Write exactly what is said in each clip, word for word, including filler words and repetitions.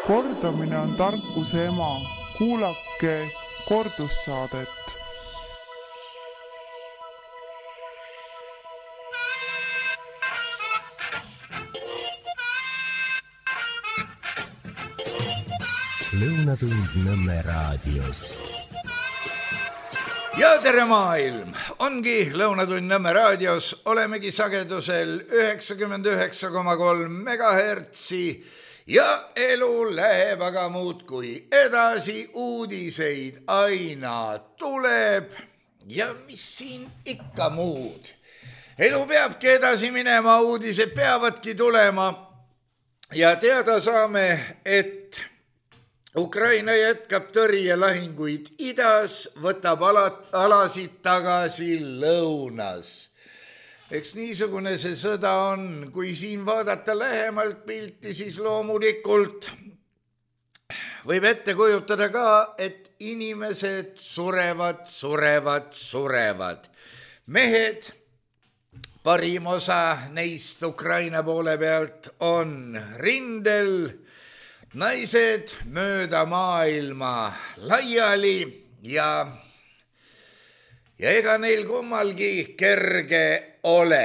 Kordamine on tarkuse ema. Kuulake kordussaadet. Lõunatund Nõmme raadios. Ja tere maailm! Ongi Lõunatund Nõmme raadios. Olemegi sagedusel üheksakümmend üheksa koma kolm megahertsi ja elu läheb aga muud kui edasi. Uudiseid aina tuleb ja mis siin ikka muud. Elu peabki edasi minema, uudised peavadki tulema ja teada saame, et Ukraina jätkab tõrjelahinguid idas, võtab alasid tagasi lõunas. Eks niisugune see sõda on, kui siin vaadata lähemalt pilti, siis loomulikult võib ette kujutada ka, et inimesed surevad, surevad, surevad. Mehed, parim osa neist Ukraina poole pealt on rindel, naised mööda maailma laiali ja, ja ega neil kummalgi kerge ole.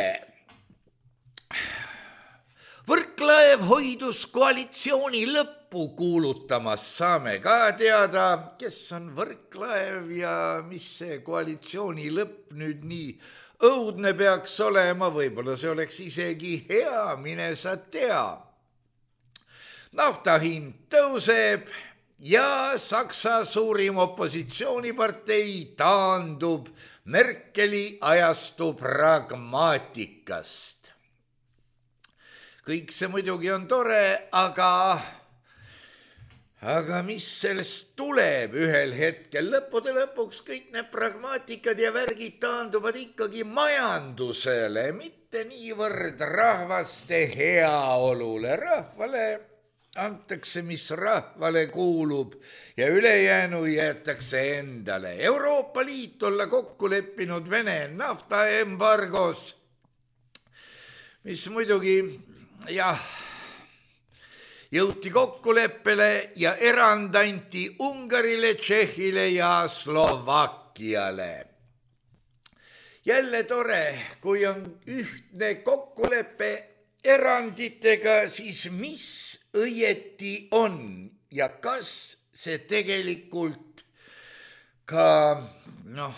Võrklaev hoidus koalitsiooni lõppu kuulutamas, saame ka teada, kes on Võrklaev ja mis see koalitsiooni lõpp nüüd nii õudne peaks olema, võib-olla see oleks isegi hea, mine sa tea. Nafta hind tõuseb ja Saksa suurim opositsioonipartei taandub Merkeli ajastu pragmaatikast. Kõik see muidugi on tore, aga, aga mis sellest tuleb ühel hetkel? Lõppude lõpuks kõik need pragmaatikad ja värgid taanduvad ikkagi majandusele, mitte niivõrd rahvaste heaolule. Rahvale antakse, mis rahvale kuulub ja ülejäänu jäetakse endale. Euroopa Liit olla kokku leppinud Vene naftaembargos, mis muidugi, jah, jõuti kokkuleppele ja erand anti Ungarile, Tšehhile ja Slovakkiale. Jälle tore, kui on ühtne kokkulepe eranditega, siis mis õieti on ja kas see tegelikult ka, noh,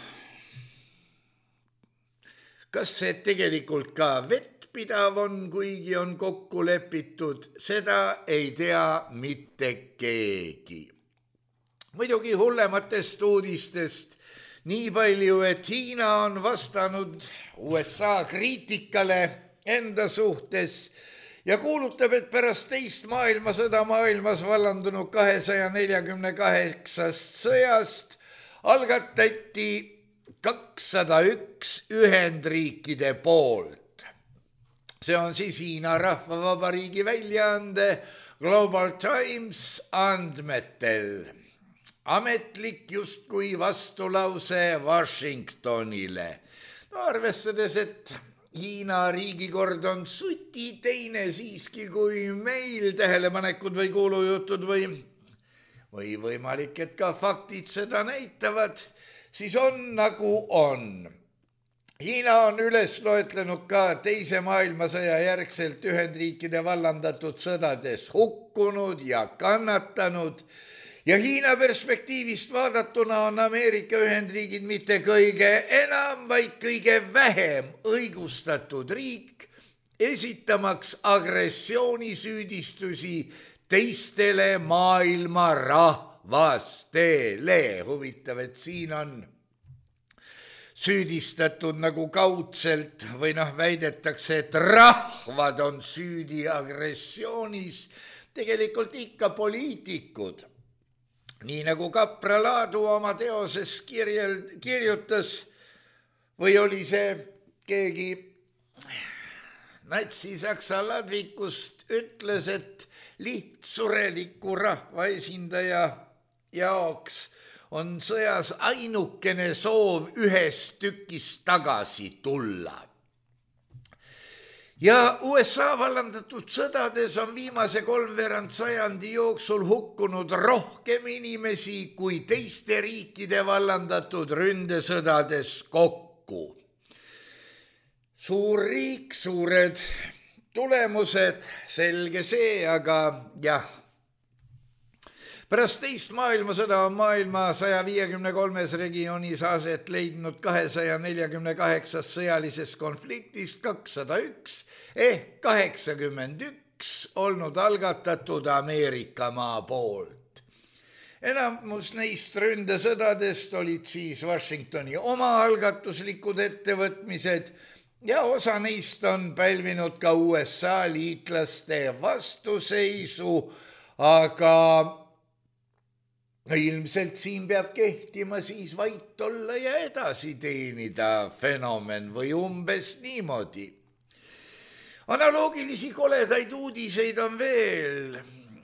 kas see tegelikult ka vettpidav on, kuigi on kokku lepitud, seda ei tea mitte keegi. Muidugi hullematest uudistest nii palju, et Hiina on vastanud U S A kriitikale enda suhtes ja kuulutab, et pärast teist maailmasõda maailmas vallandunud kahesaja neljakümne kaheksast sõjast algatati kakssada üks Ühendriikide poolt. See on siis Hiina Rahvavabariigi väljaande Global Times andmetel. Ametlik justkui vastulause Washingtonile. No arvestades, et Hiina riigikord on suti teine siiski kui meil, tähelepanekud või kuulujutud või, või võimalik, et ka faktid seda näitavad, siis on nagu on. Hiina on üles loetlenud ka teise maailmasõja järgselt Ühendriikide vallandatud sõdades hukkunud ja kannatanud. Ja Hiina perspektiivist vaadatuna on Ameerika Ühendriigid mitte kõige enam, vaid kõige vähem õigustatud riik, esitamaks agressioonisüüdistusi teistele maailma rahvastele. Huvitav, et siin on süüdistatud nagu kaudselt või noh, väidetakse, et rahvad on süüdi agressioonis, tegelikult ikka poliitikud. Nii nagu Kapra Laadu oma teoses kirjel, kirjutas või oli see keegi natsi-saksa ladvikust ütles, et lihtsureliku rahvaesindaja jaoks on sõjas ainukene soov ühest tükist tagasi tulla. ja U S A vallandatud sõdades on viimase kolmveerand sajandi jooksul hukkunud rohkem inimesi kui teiste riikide vallandatud ründesõdades kokku. Suur riik, suured tulemused, selge see, aga jah. Pärast teist maailmasõda on maailma saja viiekümne kolmes regioonis aset leidnud kahesaja neljakümne kaheksas sõjalises konfliktist kakssada üks ehk kaheksakümmend üks olnud algatatud Ameerika maa poolt. Enamus neist ründesõdadest olid siis Washingtoni omaalgatuslikud ettevõtmised ja osa neist on pälvinud ka U S A liitlaste vastuseisu, aga ilmselt siin peab kehtima siis vait olla ja edasi teenida fenomen või umbes niimoodi. Analoogilisi koledaid uudiseid on veel.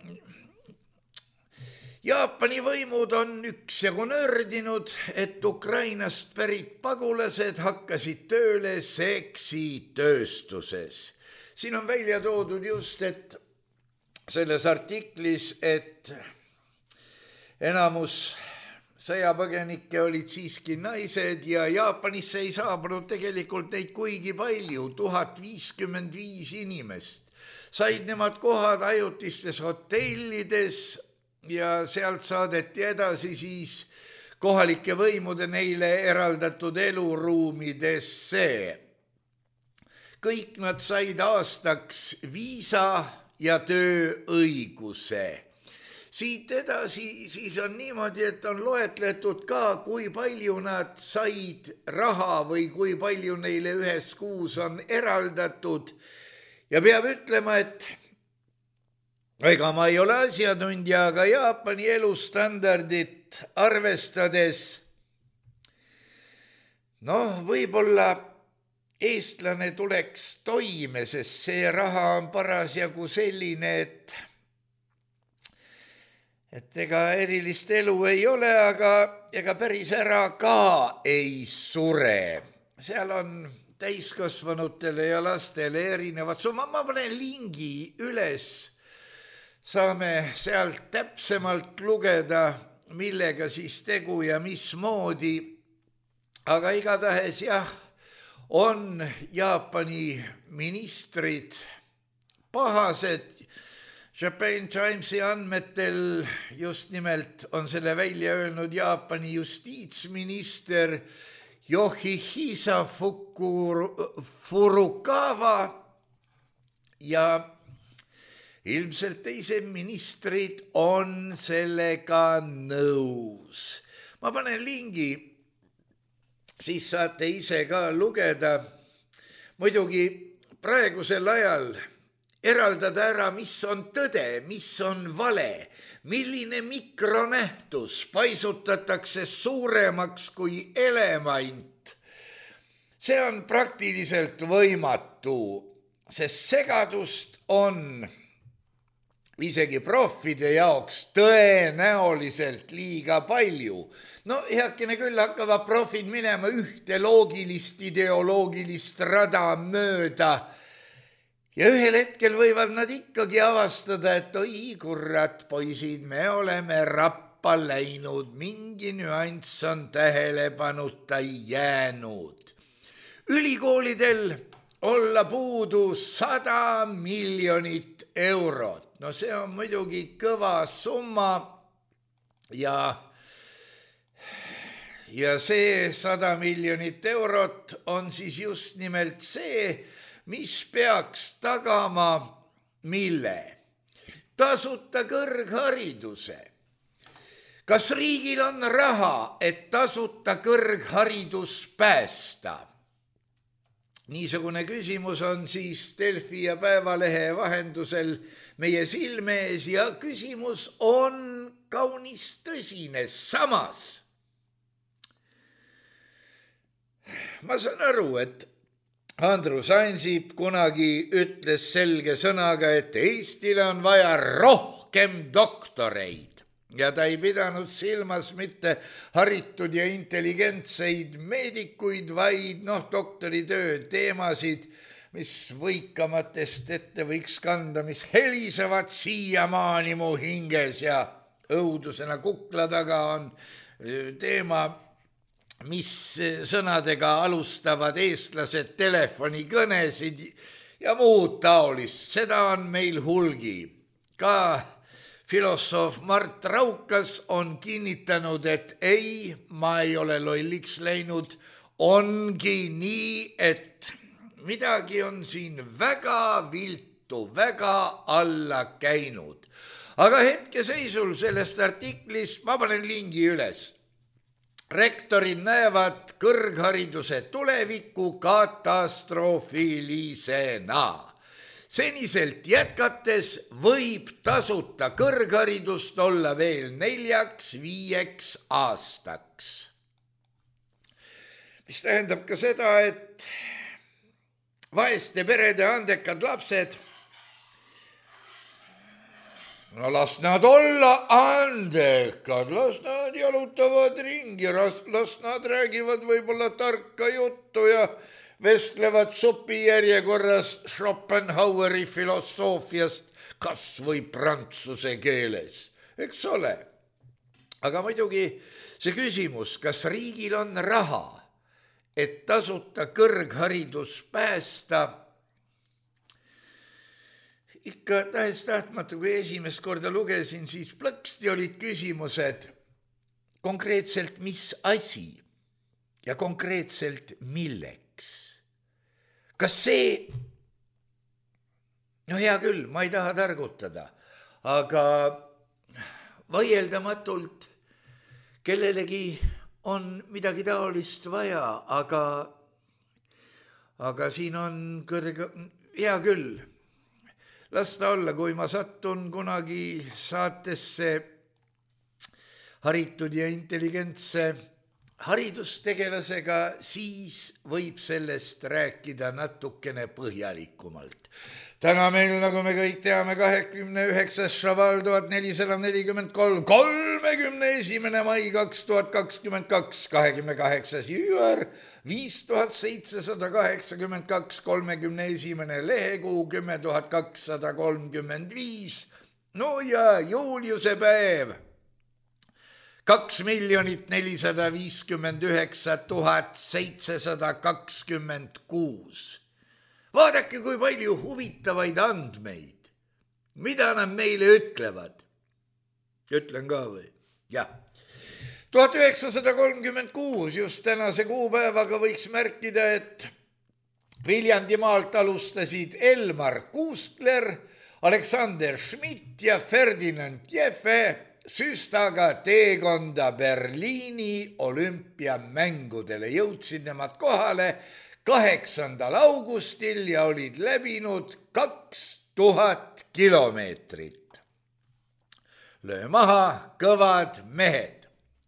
Jaapani võimud on üksjagu nördinud, et Ukrainast pärit pagulased hakkasid tööle seksitööstuses. Siin on välja toodud just, et selles artiklis, et enamus sõjapõgenikke olid siiski naised ja Jaapanisse ei saabunud tegelikult neid kuigi palju, tuhat viiskümmend viis inimest. Said nemad kohad ajutistes hotellides ja sealt saadeti edasi siis kohalike võimude neile eraldatud eluruumidesse. Kõik nad said aastaks viisa ja tööõiguse. Siit edasi siis on niimoodi, et on loetletud ka, kui palju nad said raha või kui palju neile ühes kuus on eraldatud. Ja peab ütlema, et ega ma ei ole asjatundja, aga Jaapani elustandardit arvestades, noh, võib-olla eestlane tuleks toime, sest see raha on parasjagu selline, et et ega erilist elu ei ole, aga ega päris ära ka ei sure. Seal on täiskasvanutele ja lastele erinevad. Ma, ma panen lingi üles. Saame sealt täpsemalt lugeda, millega siis tegu ja mismoodi. Aga igatahes jah, on Jaapani ministrid pahased. Japan Timesi andmetel just nimelt on selle välja öelnud Jaapani justiitsminister Yoshihisa Furukawa ja ilmselt teised ministrid on sellega nõus. Ma panen lingi, siis saate ise ka lugeda. Muidugi praegusel ajal eraldada ära, mis on tõde, mis on vale, milline mikronähtus paisutatakse suuremaks kui element. See on praktiliselt võimatu, sest segadust on isegi profide jaoks tõenäoliselt liiga palju. No heakene küll hakkavad profid minema ühte loogilist, ideoloogilist rada mööda. Ja ühel hetkel võivad nad ikkagi avastada, et oi kurrat, poisid, me oleme rappa läinud, mingi nüanss on tähelepanuta jäänud. Ülikoolidel olla puudu sada miljonit eurot. No see on muidugi kõva summa ja, ja see sada miljonit eurot on siis just nimelt see, mis peaks tagama mille? Tasuta kõrghariduse. Kas riigil on raha, et tasuta kõrgharidus päästa? Niisugune küsimus on siis Delfi ja Päevalehe vahendusel meie silme ees ja küsimus on kaunis tõsine. Samas ma saan aru, et Andrus Ansip kunagi ütles selge sõnaga, et Eestile on vaja rohkem doktoreid ja ta ei pidanud silmas mitte haritud ja intelligentseid meedikuid, vaid noh, doktoritöö teemasid, mis võikamatest ette võiks kanda, mis helisevad siiamaani mu hinges ja õudusena kukla taga on teema, mis sõnadega alustavad eestlased telefonikõnesid ja muud taolist. Seda on meil hulgi. Ka filosoof Mart Raukas on kinnitanud, et ei, ma ei ole lolliks läinud, ongi nii, et midagi on siin väga viltu, väga alla käinud. Aga hetkeseisul sellest artiklist ma panen lingi üles. Rektorid näevad kõrghariduse tulevikku katastroofilisena. Seniselt jätkates võib tasuta kõrgharidust olla veel neljaks, viieks aastaks. Mis tähendab ka seda, et vaeste perede andekad lapsed, no las nad olla andekad, las nad jalutavad ringi, las nad räägivad võib-olla tarka juttu ja vestlevad supi järjekorras Schopenhaueri filosoofiast kas või prantsuse keeles, eks ole. Aga muidugi see küsimus, kas riigil on raha, et tasuta kõrgharidus päästa, ikka tahes tahtmatu, kui esimest korda lugesin, siis plõksti olid küsimused konkreetselt mis asi ja konkreetselt milleks. Kas see, no hea küll, ma ei taha targutada, aga vaieldamatult kellelegi on midagi taolist vaja, aga, aga siin on kõrge, hea küll. Las ta olla, kui ma sattun kunagi saatesse haritud ja intelligentse haridustegelasega, siis võib sellest rääkida natukene põhjalikumalt. Täna meil, nagu me kõik teame, kahekümne üheksas Šaval tuhat nelisada nelikümmend kolm, kolmekümne esimene mai kaks tuhat kakskümmend kaks, kahekümne kaheksas jüür, viis tuhat seitsesada kaheksakümmend kaks, kolmekümne esimene lehekuu, kümme tuhat kakssada kolmkümmend viis, no ja Juliuse päev, kaks miljonit nelisada viiskümmend üheksa tuhat seitsesada kakskümmend kuus. Vaadake, kui palju huvitavaid andmeid. Mida nad meile ütlevad? Ütlen ka või? Jah. tuhat üheksasada kolmkümmend kuus, just tänase kuupäevaga võiks märkida, et Viljandimaalt alustasid Elmar Kuustler, Aleksander Schmidt ja Ferdinand Jeffe süstaga teekonda Berliini olümpiamängudele. Jõudsid nemad kohale kaheksandal augustil ja olid läbinud kaks tuhat kilomeetrit. Löö maha, kõvad mehed.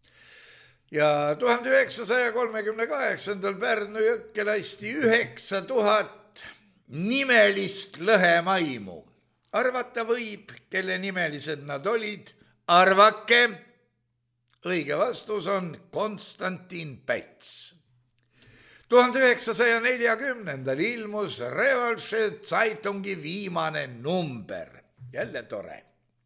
Ja tuhande üheksasaja kolmekümne kaheksandal Pärnu jõkke lasti üheksa tuhat nimelist lõhemaimu. Arvata võib, kelle nimelised nad olid. Arvake, õige vastus on Konstantin Päts. tuhande üheksasaja neljakümnendal ilmus Revolse Zeitungi viimane number. Jälle tore.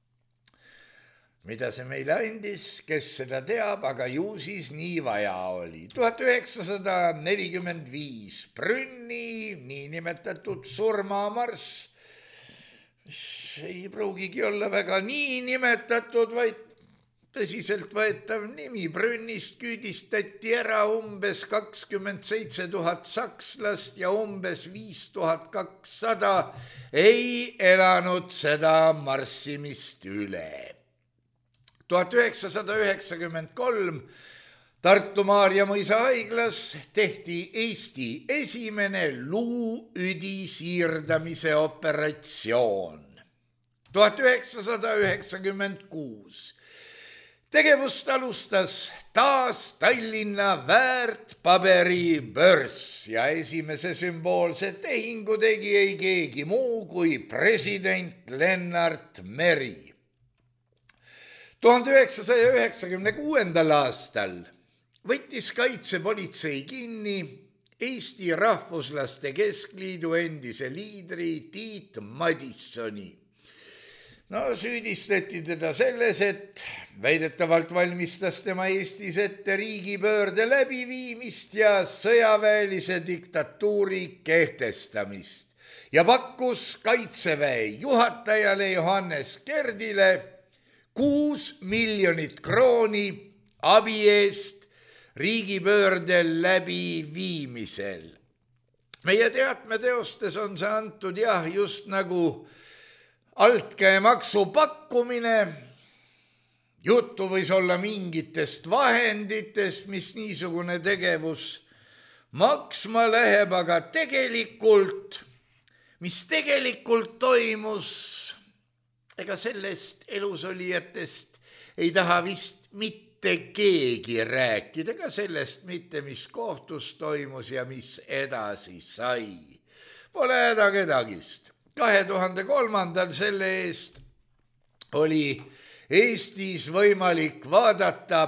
Mida see meile andis, kes seda teab, aga ju siis nii vaja oli. tuhat üheksasada nelikümmend viis Brünni niinimetatud surmamarss, ei pruugigi olla väga niinimetatud, vaid tõsiselt võetav nimi. Brünnist küüdistati ära umbes kakskümmend seitse tuhat sakslast ja umbes viis tuhat kakssada ei elanud seda marssimist üle. tuhat üheksasada üheksakümmend kolm Tartu Maarja mõisa haiglas tehti Eesti esimene luuüdi siirdamise operatsioon. tuhat üheksasada üheksakümmend kuus tegevust alustas taas Tallinna väärtpaberibörs ja esimese sümboolse tehingu tegi ei keegi muu kui president Lennart Meri. tuhande üheksasaja üheksakümne kuuendal aastal võttis kaitsepolitsei kinni Eesti Rahvuslaste Keskliidu endise liidri Tiit Madissoni. No süüdistati teda selles, et väidetavalt valmistas tema Eestis ette riigipöörde läbiviimist ja sõjaväelise diktatuuri kehtestamist ja pakkus Kaitseväe juhatajale Johannes Kerdile kuus miljonit krooni abi eest riigipöörde läbiviimisel. Meie teatmeteostes on see antud jah, just nagu altkäemaksu pakkumine, juttu võis olla mingitest vahenditest, mis niisugune tegevus maksma läheb, aga tegelikult, mis tegelikult toimus, ega sellest elusolijatest ei taha vist mitte keegi rääkida, ega sellest mitte, mis kohtus toimus ja mis edasi sai. Pole häda kedagist. kahe tuhande kolmandal selle eest oli Eestis võimalik vaadata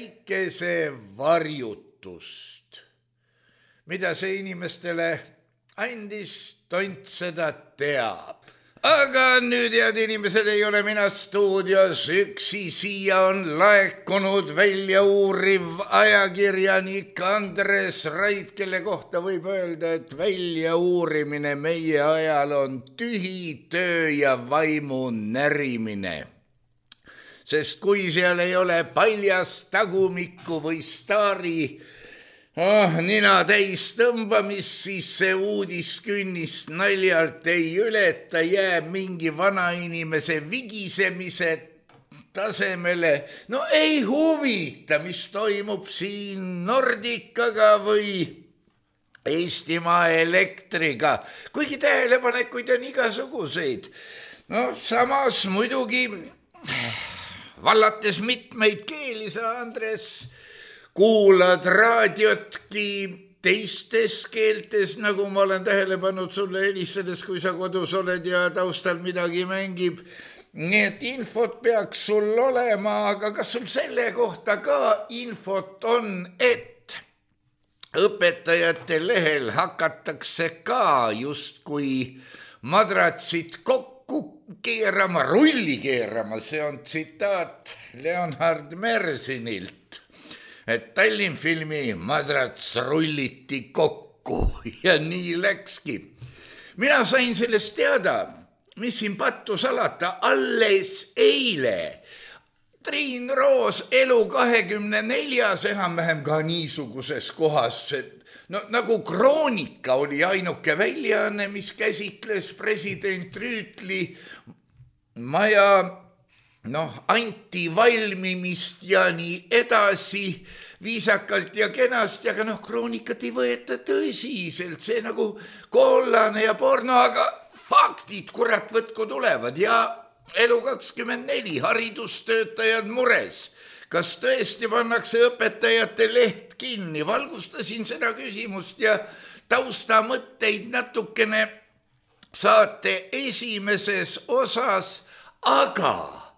päikesevarjutust. Mida see inimestele andis, tont seda teab. Aga nüüd, head inimesed, ei ole mina stuudios üksi, siia on laekunud välja uuriv ajakirjanik Andres Rait, kelle kohta võib öelda, et välja uurimine meie ajal on tühi töö ja vaimu närimine. Sest kui seal ei ole paljast tagumikku või staari Oh, nina täis tõmbamist, siis see uudis künnist naljalt ei ületa, jääb mingi vanainimese vigisemise tasemele. No ei huvita, mis toimub siin Nordicaga või Eestimaa Elektriga, kuigi tähelepanekuid on igasuguseid. No samas muidugi vallates mitmeid keeli sa, Andres, kuulad raadiotki teistes keeltes, nagu ma olen tähele pannud sulle helistades, kui sa kodus oled ja taustal midagi mängib. Nii et infot peaks sul olema, aga kas sul selle kohta ka infot on, et õpetajate lehel hakatakse ka justkui madratsid kokku keerama, rulli keerama, see on tsitaat Leonhard Mersinilt. Et Tallinn filmi madrats rulliti kokku ja nii läkski. Mina sain sellest teada, mis siin pattu salata, alles eile. Triin Roos Elu kahekümne neljas enam-vähem ka niisuguses kohas, no, nagu Kroonika oli ainuke väljaanne, mis käsitles president Rüütli maja noh, antivalmimist ja nii edasi viisakalt ja kenasti, aga noh, Kroonikat ei võeta tõsiselt, see nagu kollane ja porno, aga faktid, kurat, võtku tulevad ja Elu kakskümmend neli, haridustöötajad mures. Kas tõesti pannakse õpetajate leht kinni? Valgustasin seda küsimust ja taustamõtteid natukene saate esimeses osas, aga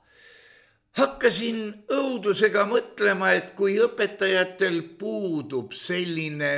hakkasin õudusega mõtlema, et kui õpetajatel puudub selline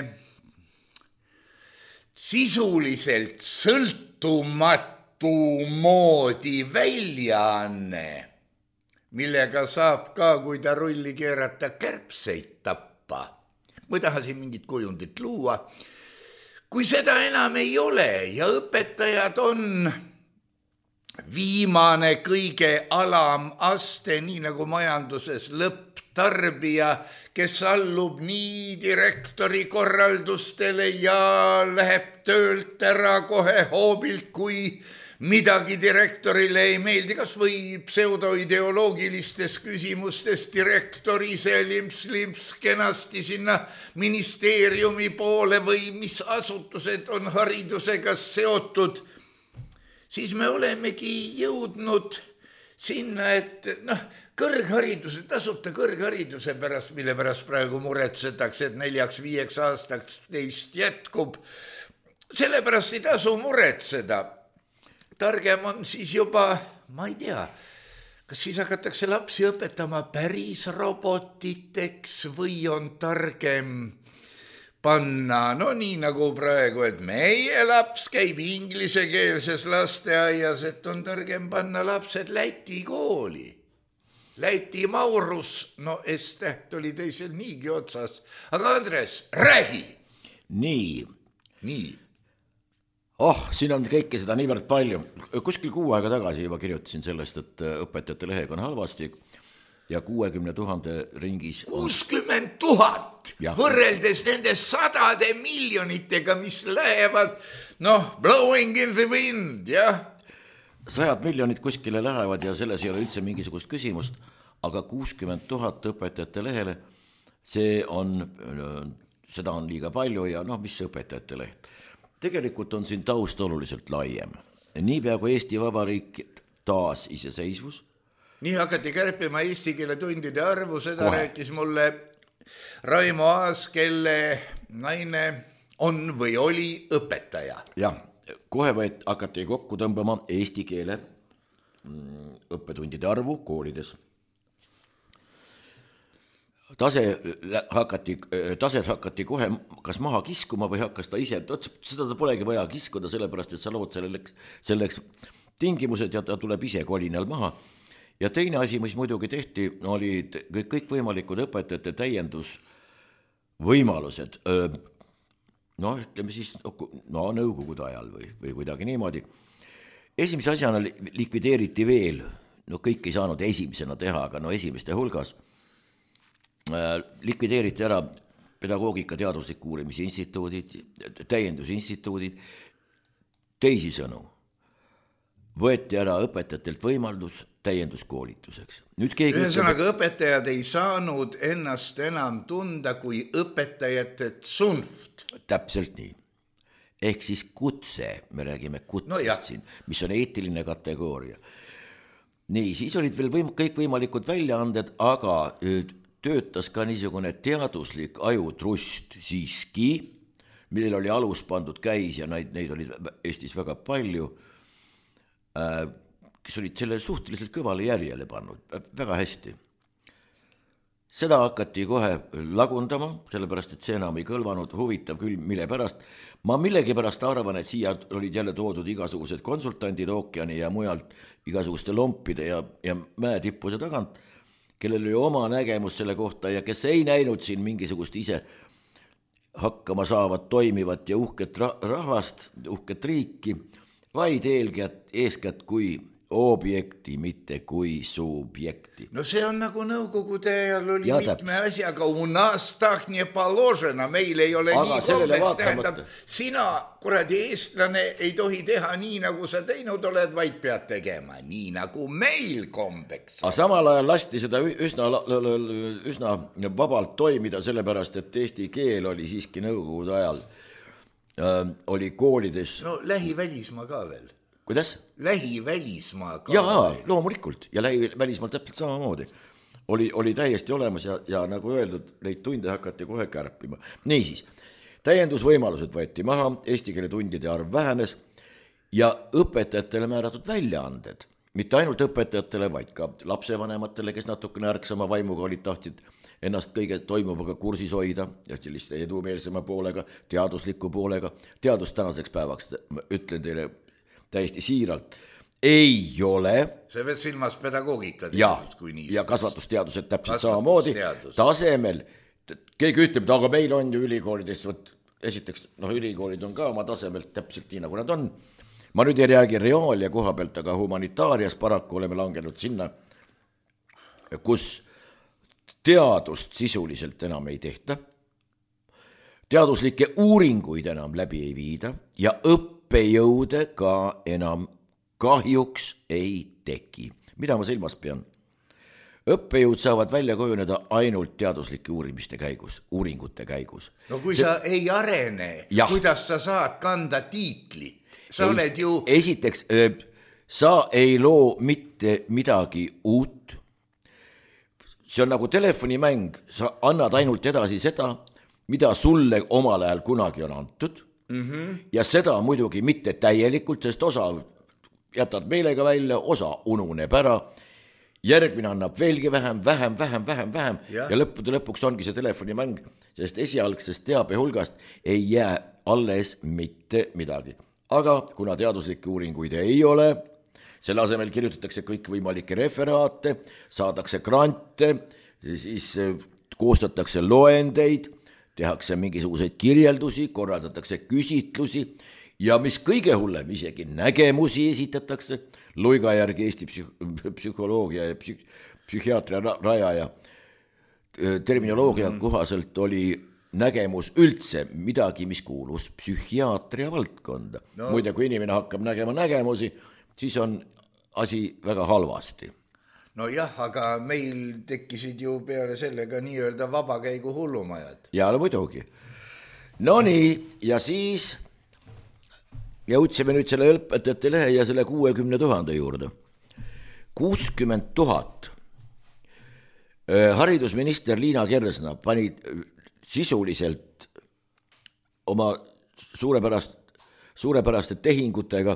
sisuliselt sõltumatu moodi väljaanne, millega saab ka, kui ta rulli keerata, kärbseid tappa. Ma ei taha siin mingit kujundit luua. Kui seda enam ei ole ja õpetajad on viimane kõige alamaste, nii nagu majanduses lõpptarbija, kes allub nii direktori korraldustele ja läheb töölt ära kohe hoobilt, kui midagi direktorile ei meeldi, kas või pseudoideoloogilistes küsimustes direktor ise limps-limps kenasti sinna ministeeriumi poole või mis asutused on haridusega seotud, siis me olemegi jõudnud sinna, et noh, kõrghariduse, tasuta kõrghariduse pärast, mille pärast praegu muretsetakse, et neljaks-viieks aastaks teist jätkub, selle pärast ei tasu muretseda. Targem on siis juba, ma ei tea, kas siis hakatakse lapsi õpetama päris robotiteks või on targem panna, no nii nagu praegu, et meie laps käib inglisekeelses lasteaias, et on tõrgem panna lapsed Läti kooli. Läti Maurus, no S-täht oli teisel niigi otsas. Aga Andres, räägi! Nii. Nii. Oh, siin on kõike seda niivõrd palju. Kuskil kuu aega tagasi juba kirjutasin sellest, et õpetajate lehega on halvasti ja kuuekümne tuhande ringis... kuuskümmend tuhat! Võrreldes nende sadade miljonitega, mis lähevad, noh, blowing in the wind, jah? Sajad miljonid kuskile lähevad ja selles ei ole üldse mingisugust küsimust, aga kuuskümmend tuhat õpetajate lehele, see on, seda on liiga palju ja noh, mis see õpetajate leht? Tegelikult on siin taust oluliselt laiem. Niipea kui Eesti Vabariik taas iseseisvus. Nii hakati kärpima eesti keele tundide arvu, seda Kohe. rääkis mulle Raimo Aas, kelle naine on või oli õpetaja. Jah. Kohe võet hakati kokku tõmbama eesti keele õppetundide arvu koolides. Tase hakati, taset hakati kohe kas maha kiskuma või hakkas ta ise, seda ta polegi vaja kiskuda, sellepärast, et sa lood selleks, selleks tingimused ja ta tuleb ise kolinal maha. Ja teine asi, mis muidugi tehti, olid kõik võimalikud õpetajate täiendusvõimalused. No, ütleme siis, no nõukogude ajal või, või kuidagi niimoodi. Esimese asjana likvideeriti veel, no kõik ei saanud esimesena teha, aga no esimeste hulgas äh, likvideeriti ära pedagoogika teadusliku uurimise instituudid, täiendusinstituudid, teisisõnu. Võeti ära õpetajatelt võimaldus täienduskoolituseks. Nüüd keegi Ühesõnaga ütleb... õpetajad ei saanud ennast enam tunda kui õpetajate tsunft. Täpselt nii. Ehk siis kutse, me räägime kutsest no siin, mis on eetiline kategooria. Nii, siis olid veel võim- kõik võimalikud väljaanded, aga töötas ka niisugune teaduslik ajutrust siiski, millel oli alus pandud käis ja neid, neid oli Eestis väga palju, kes olid selle suhteliselt kõvale järjele pannud, väga hästi. Seda hakati kohe lagundama, sellepärast, et see enam ei kõlvanud, huvitav küll, mille pärast. Ma millegi pärast arvan, et siia olid jälle toodud igasugused konsultandid ookeani ja mujalt igasuguste lompide ja, ja mäetippude tagant, kellel oli oma nägemus selle kohta ja kes ei näinud siin mingisugust ise hakkama saavat, toimivat ja uhket rahvast, uhket riiki, vaid eelkätt, eeskätt kui objekti, mitte kui subjekti. No see on nagu nõukogude ajal oli ja mitme täp. asjaga, u nas tak ne paložena, meil ei ole aga nii kombeks, tähendab, sina, kuradi eestlane, ei tohi teha nii, nagu sa teinud oled, vaid pead tegema nii, nagu meil kombeks. Aga samal ajal lasti seda üsna, üsna vabalt toimida, sellepärast, et eesti keel oli siiski nõukogude ajal, äh, oli koolides... No lähivälismaa ka veel. Kuidas? Lähivälismaa ka. Jaa, loomulikult. Ja lähivälismaal täpselt samamoodi. Oli, oli täiesti olemas ja, ja nagu öeldud, neid tunde hakati kohe kärpima. Niisiis, täiendusvõimalused võeti maha, eesti keele tundide arv vähenes ja õpetajatele määratud väljaanded, mitte ainult õpetajatele, vaid ka lapsevanematele, kes natukene ärksama vaimuga olid, tahtsid ennast kõige toimuvaga kursis hoida ja selliste edumeelsema poolega, teadusliku poolega. Teadus tänaseks päevaks, ütlen teile täiesti siiralt, ei ole. See võid silmas pedagoogika. Ja, ja kasvatusteadused täpselt samamoodi tasemel. Keegi ütleb, et aga meil on ju ülikoolides, võt, esiteks, noh, ülikoolid on ka oma tasemelt täpselt nii, nagu nad on. Ma nüüd ei räägi reaalia koha pealt, aga humanitaarias paraku oleme langenud sinna, kus teadust sisuliselt enam ei tehta, teaduslikke uuringuid enam läbi ei viida ja õppejõude ka enam kahjuks ei teki. Mida ma silmas pean? Õppejõud saavad välja kujuneda ainult teaduslike uurimiste käigus, uuringute käigus. No kui see... sa ei arene, ja. Kuidas sa saad kanda tiitlit? Sa Eest, oled ju... Esiteks, sa ei loo mitte midagi uut. See on nagu telefonimäng, sa annad ainult edasi seda, mida sulle omal ajal kunagi on antud, mm-hmm. ja seda muidugi mitte täielikult, sest osa jätad meelega välja, osa ununeb ära järgmine annab veelgi vähem, vähem, vähem, vähem, vähem ja, Ja. ja lõppude lõpuks ongi see telefonimäng, sest esialgsest teabe hulgast ei jää alles mitte midagi. Aga kuna teaduslikke uuringuid ei ole, selle asemel kirjutatakse kõikvõimalikke referaate, saadakse grante, siis koostatakse loendeid, tehakse mingisuguseid kirjeldusi, korraldatakse küsitlusi ja mis kõige hullem, isegi nägemusi esitatakse. Luiga järgi Eesti psüh- psühholoogia ja psüh- psühhiaatria rajaja terminoloogia kohaselt oli nägemus üldse midagi, mis kuulus psühhiaatria valdkonda. No. Muide, kui inimene hakkab nägema nägemusi, siis on asi väga halvasti. No jah, aga meil tekkisid ju peale sellega nii-öelda vabakäigu hullumajad. Ja no muidugi. No nii, ja siis jõudsime nüüd selle õpetajate lehe ja selle kuuekümne tuhande juurde. kuuskümmend tuhat. Haridusminister Liina Kersna pani sisuliselt oma suurepärast, suurepäraste tehingutega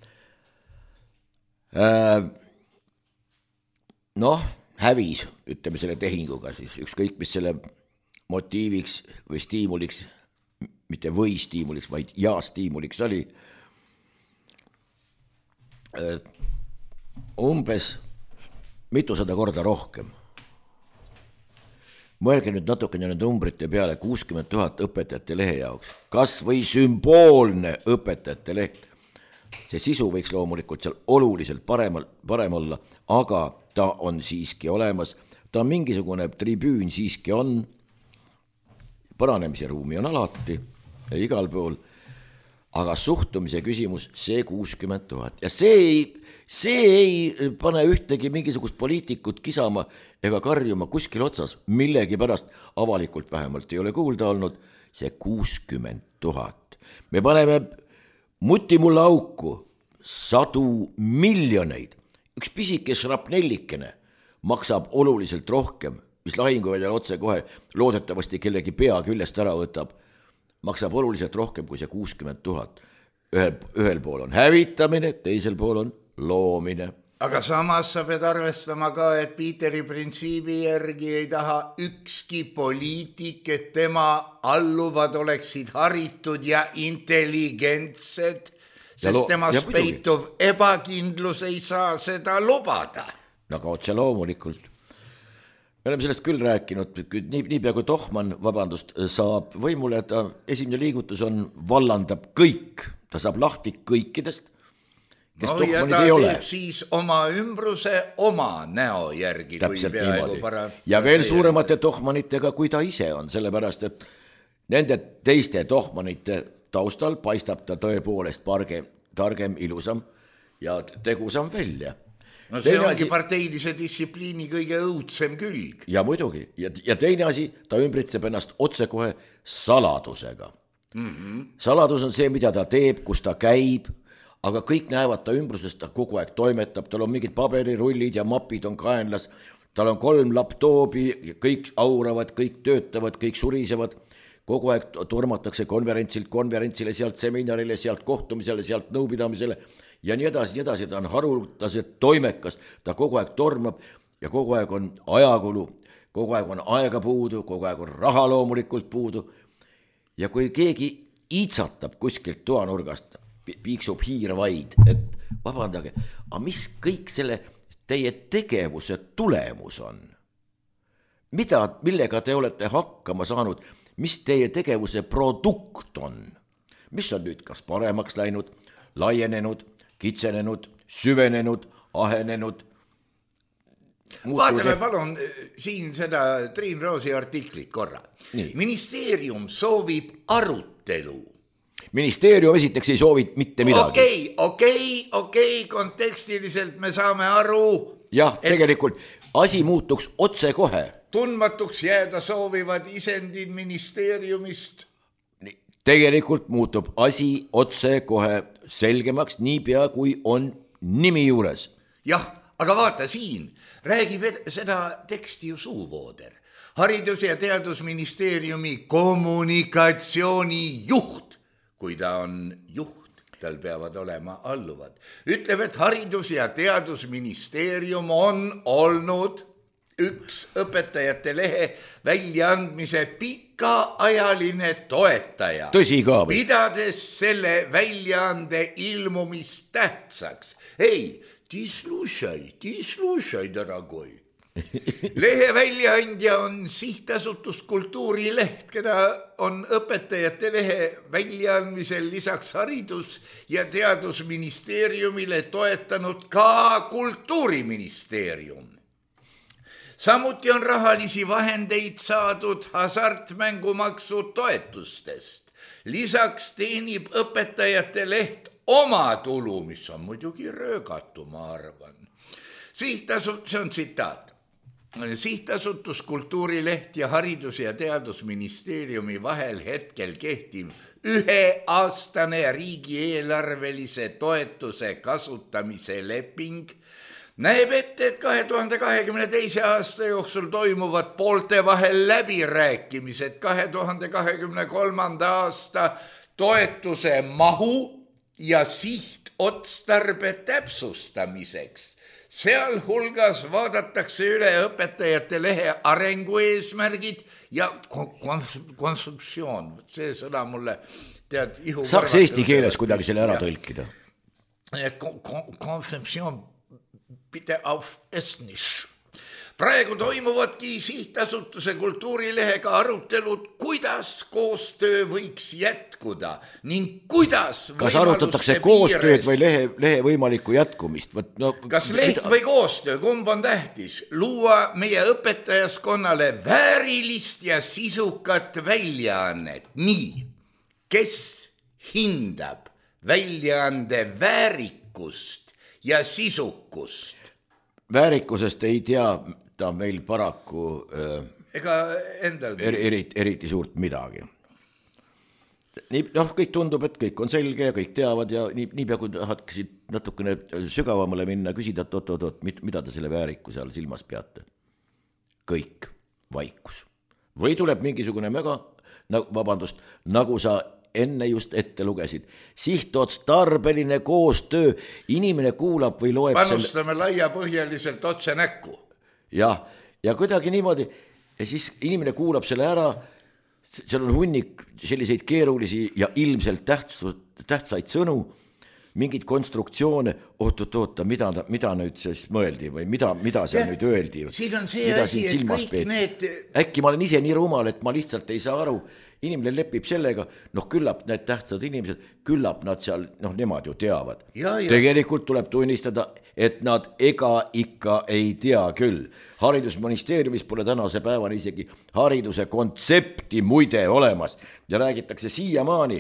noh, hävis, ütleme selle tehinguga siis, ükskõik mis selle motiiviks või stiimuliks, mitte või stiimuliks, vaid ja stiimuliks oli umbes mitusada korda rohkem. Mõelge nüüd natukene nende umbrite peale, kuuskümmend tuhat õpetajate lehe jaoks. Kas või sümboolne õpetajate leht. See sisu võiks loomulikult seal oluliselt parem, parem olla, aga ta on siiski olemas. Ta on mingisugune tribüün siiski on. Paranemise ruumi on alati ja igal pool. Aga suhtumise küsimus, see kuuskümmend tuhat. Ja see ei, see ei pane ühtegi mingisugust poliitikut kisama ega karjuma kuskil otsas. Millegi pärast avalikult vähemalt ei ole kuulda olnud. See kuuskümmend tuhat. Me paneme muti mulle auku sadu miljoneid. Üks pisike šrapnellikene maksab oluliselt rohkem, mis lahinguväljal otse kohe loodetavasti kellegi pea küljest ära võtab. Maksab oluliselt rohkem kui see kuuskümmend tuhat. Ühel, ühel pool on hävitamine, teisel pool on loomine. Aga samas sa pead arvestama ka, et Piiteri printsiibi järgi ei taha ükski poliitik, et tema alluvad oleksid haritud ja intelligentsed, sest ja lo- temast peituv ebakindlus ei saa seda lubada. Aga otse loomulikult. Me oleme sellest küll rääkinud, nii, nii pea kui Tohman, vabandust, saab võimule, ta esimene liigutus on vallandab kõik, ta saab lahti kõikidest, kes no, Tohmanid ja ei ole. Ta teeb siis oma ümbruse oma näo järgi. Täpselt niimoodi. Ja veel suuremate Tohmanitega, kui ta ise on, sellepärast, et nende teiste Tohmanite taustal paistab ta tõepoolest pargem, targem, ilusam ja tegusam välja. No see teine ongi asi, parteilise distsipliini kõige õudsem külg. Ja muidugi. Ja, ja teine asi, ta ümbritseb ennast otsekohe saladusega. Mm-hmm. Saladus on see, mida ta teeb, kus ta käib, aga kõik näevad ta ümbrusest, ta kogu aeg toimetab, tal on mingid paberirullid ja mapid on kaenlas, tal on kolm laptoobi, kõik auravad, kõik töötavad, kõik surisevad, kogu aeg tormatakse konverentsilt konverentsile, sealt seminarile, sealt kohtumisele, sealt nõupidamisele, ja nii edasi, nii edasi, ta on haruldaselt toimekas, ta kogu aeg tormab ja kogu aeg on ajakulu, kogu aeg on aega puudu, kogu aeg on raha loomulikult puudu. Ja kui keegi iitsatab kuskilt toanurgast, piiksub hiir vaid, et vabandage, aga mis kõik selle teie tegevuse tulemus on? Mida, millega te olete hakkama saanud, mis teie tegevuse produkt on? Mis on nüüd kas paremaks läinud, laienenud, kitsenenud, süvenenud, ahenenud. Vaatame palun siin seda Triin Roosi artiklit korra. Nii. Ministeerium soovib arutelu. Ministeerium esiteks ei soovi mitte midagi. Okei, okei, okei, kontekstiliselt me saame aru. Jah, tegelikult asi muutuks otse kohe. Tundmatuks jääda soovivad isendid ministeeriumist. Tegelikult muutub asi otse kohe selgemaks, nii pea kui on nimi juures. Jah, aga vaata siin, räägib seda teksti ju Suuvooder. Haridus- ja Teadusministeeriumi kommunikatsiooni juht, kui ta on juht. tal peavad olema alluvad. Ütleb, et Haridus- ja Teadusministeerium on olnud üks õpetajate lehe väljaandmise pikaajaline toetaja. Tõsi ka või? Pidades selle väljaande ilmumist tähtsaks. Ei, ti slušaj, ti slušaj, daragoi. Lehe väljaandja on sihtasutus Kultuurileht, keda on õpetajate lehe väljaandmisel lisaks Haridus- ja Teadusministeeriumile toetanud ka Kultuuriministeerium. Samuti on rahalisi vahendeid saadud hasartmängumaksu toetustest. Lisaks teenib õpetajate leht oma tulu, mis on muidugi röögatu, ma arvan. Sihtasutus, see on tsitaat. Sihtasutus Kultuurileht ja Haridus- ja Teadusministeeriumi vahel hetkel kehtiv üheaastane riigieelarvelise toetuse kasutamise leping näeb ette, et kahe tuhande kahekümne teise aasta jooksul toimuvad poolte vahel läbirääkimised kahe tuhande kahekümne kolmanda aasta toetuse mahu ja sihtotstarbe täpsustamiseks. Sealhulgas vaadatakse üle õpetajate lehe arengueesmärgid ja konsumptsioon. See sõna mulle tead ihu... Saaks eesti keeles kuidagi selle ära tõlkida. Konsumptsioon bitte auf Estnisch. Praegu toimuvadki sihtasutuse Kultuurilehega arutelud, kuidas koostöö võiks jätkuda ning kuidas kas arutatakse koostööd või lehe, lehe võimalikku jätkumist? Võt, no, kas leht või koostöö, kumb on tähtis? Luua meie õpetajaskonnale väärilist ja sisukat väljaannet. Nii, kes hindab väljaande väärikust ja sisukust? Väärikusest ei tea ta meil paraku äh, ega endal er, eriti, eriti suurt midagi. Nii, noh, kõik tundub, et kõik on selge ja kõik teavad ja nii, nii pea kui tahaksid natukene sügavamale minna, küsida, et oot, oot, oot, mida te selle väärikuse all silmas peate? Kõik, vaikus. Või tuleb mingisugune mega, nagu, vabandust, nagu sa enne just ette lugesid. Sihtotstarbeline koostöö, inimene kuulab või loeb... Panustame selle... laiapõhjaliselt otse näkku. Ja, ja kuidagi niimoodi, ja siis inimene kuulab selle ära, seal on hunnik selliseid keerulisi ja ilmselt tähtsu, tähtsaid sõnu, mingid konstruktsioone, oot-oot-oota, mida, mida nüüd siis mõeldi või mida, mida seal ja, nüüd öeldi. Siin on see asi, et kõik peeti. Need... Äkki ma olen ise nii rumal, et ma lihtsalt ei saa aru, inimene lepib sellega, noh küllap need tähtsad inimesed, küllap nad seal, noh nemad ju teavad. Ja, ja. Tegelikult tuleb tunnistada, et nad ega ikka ei tea küll. Haridusministeeriumis pole tänase päevani isegi hariduse kontsepti muide olemas ja räägitakse siiamaani,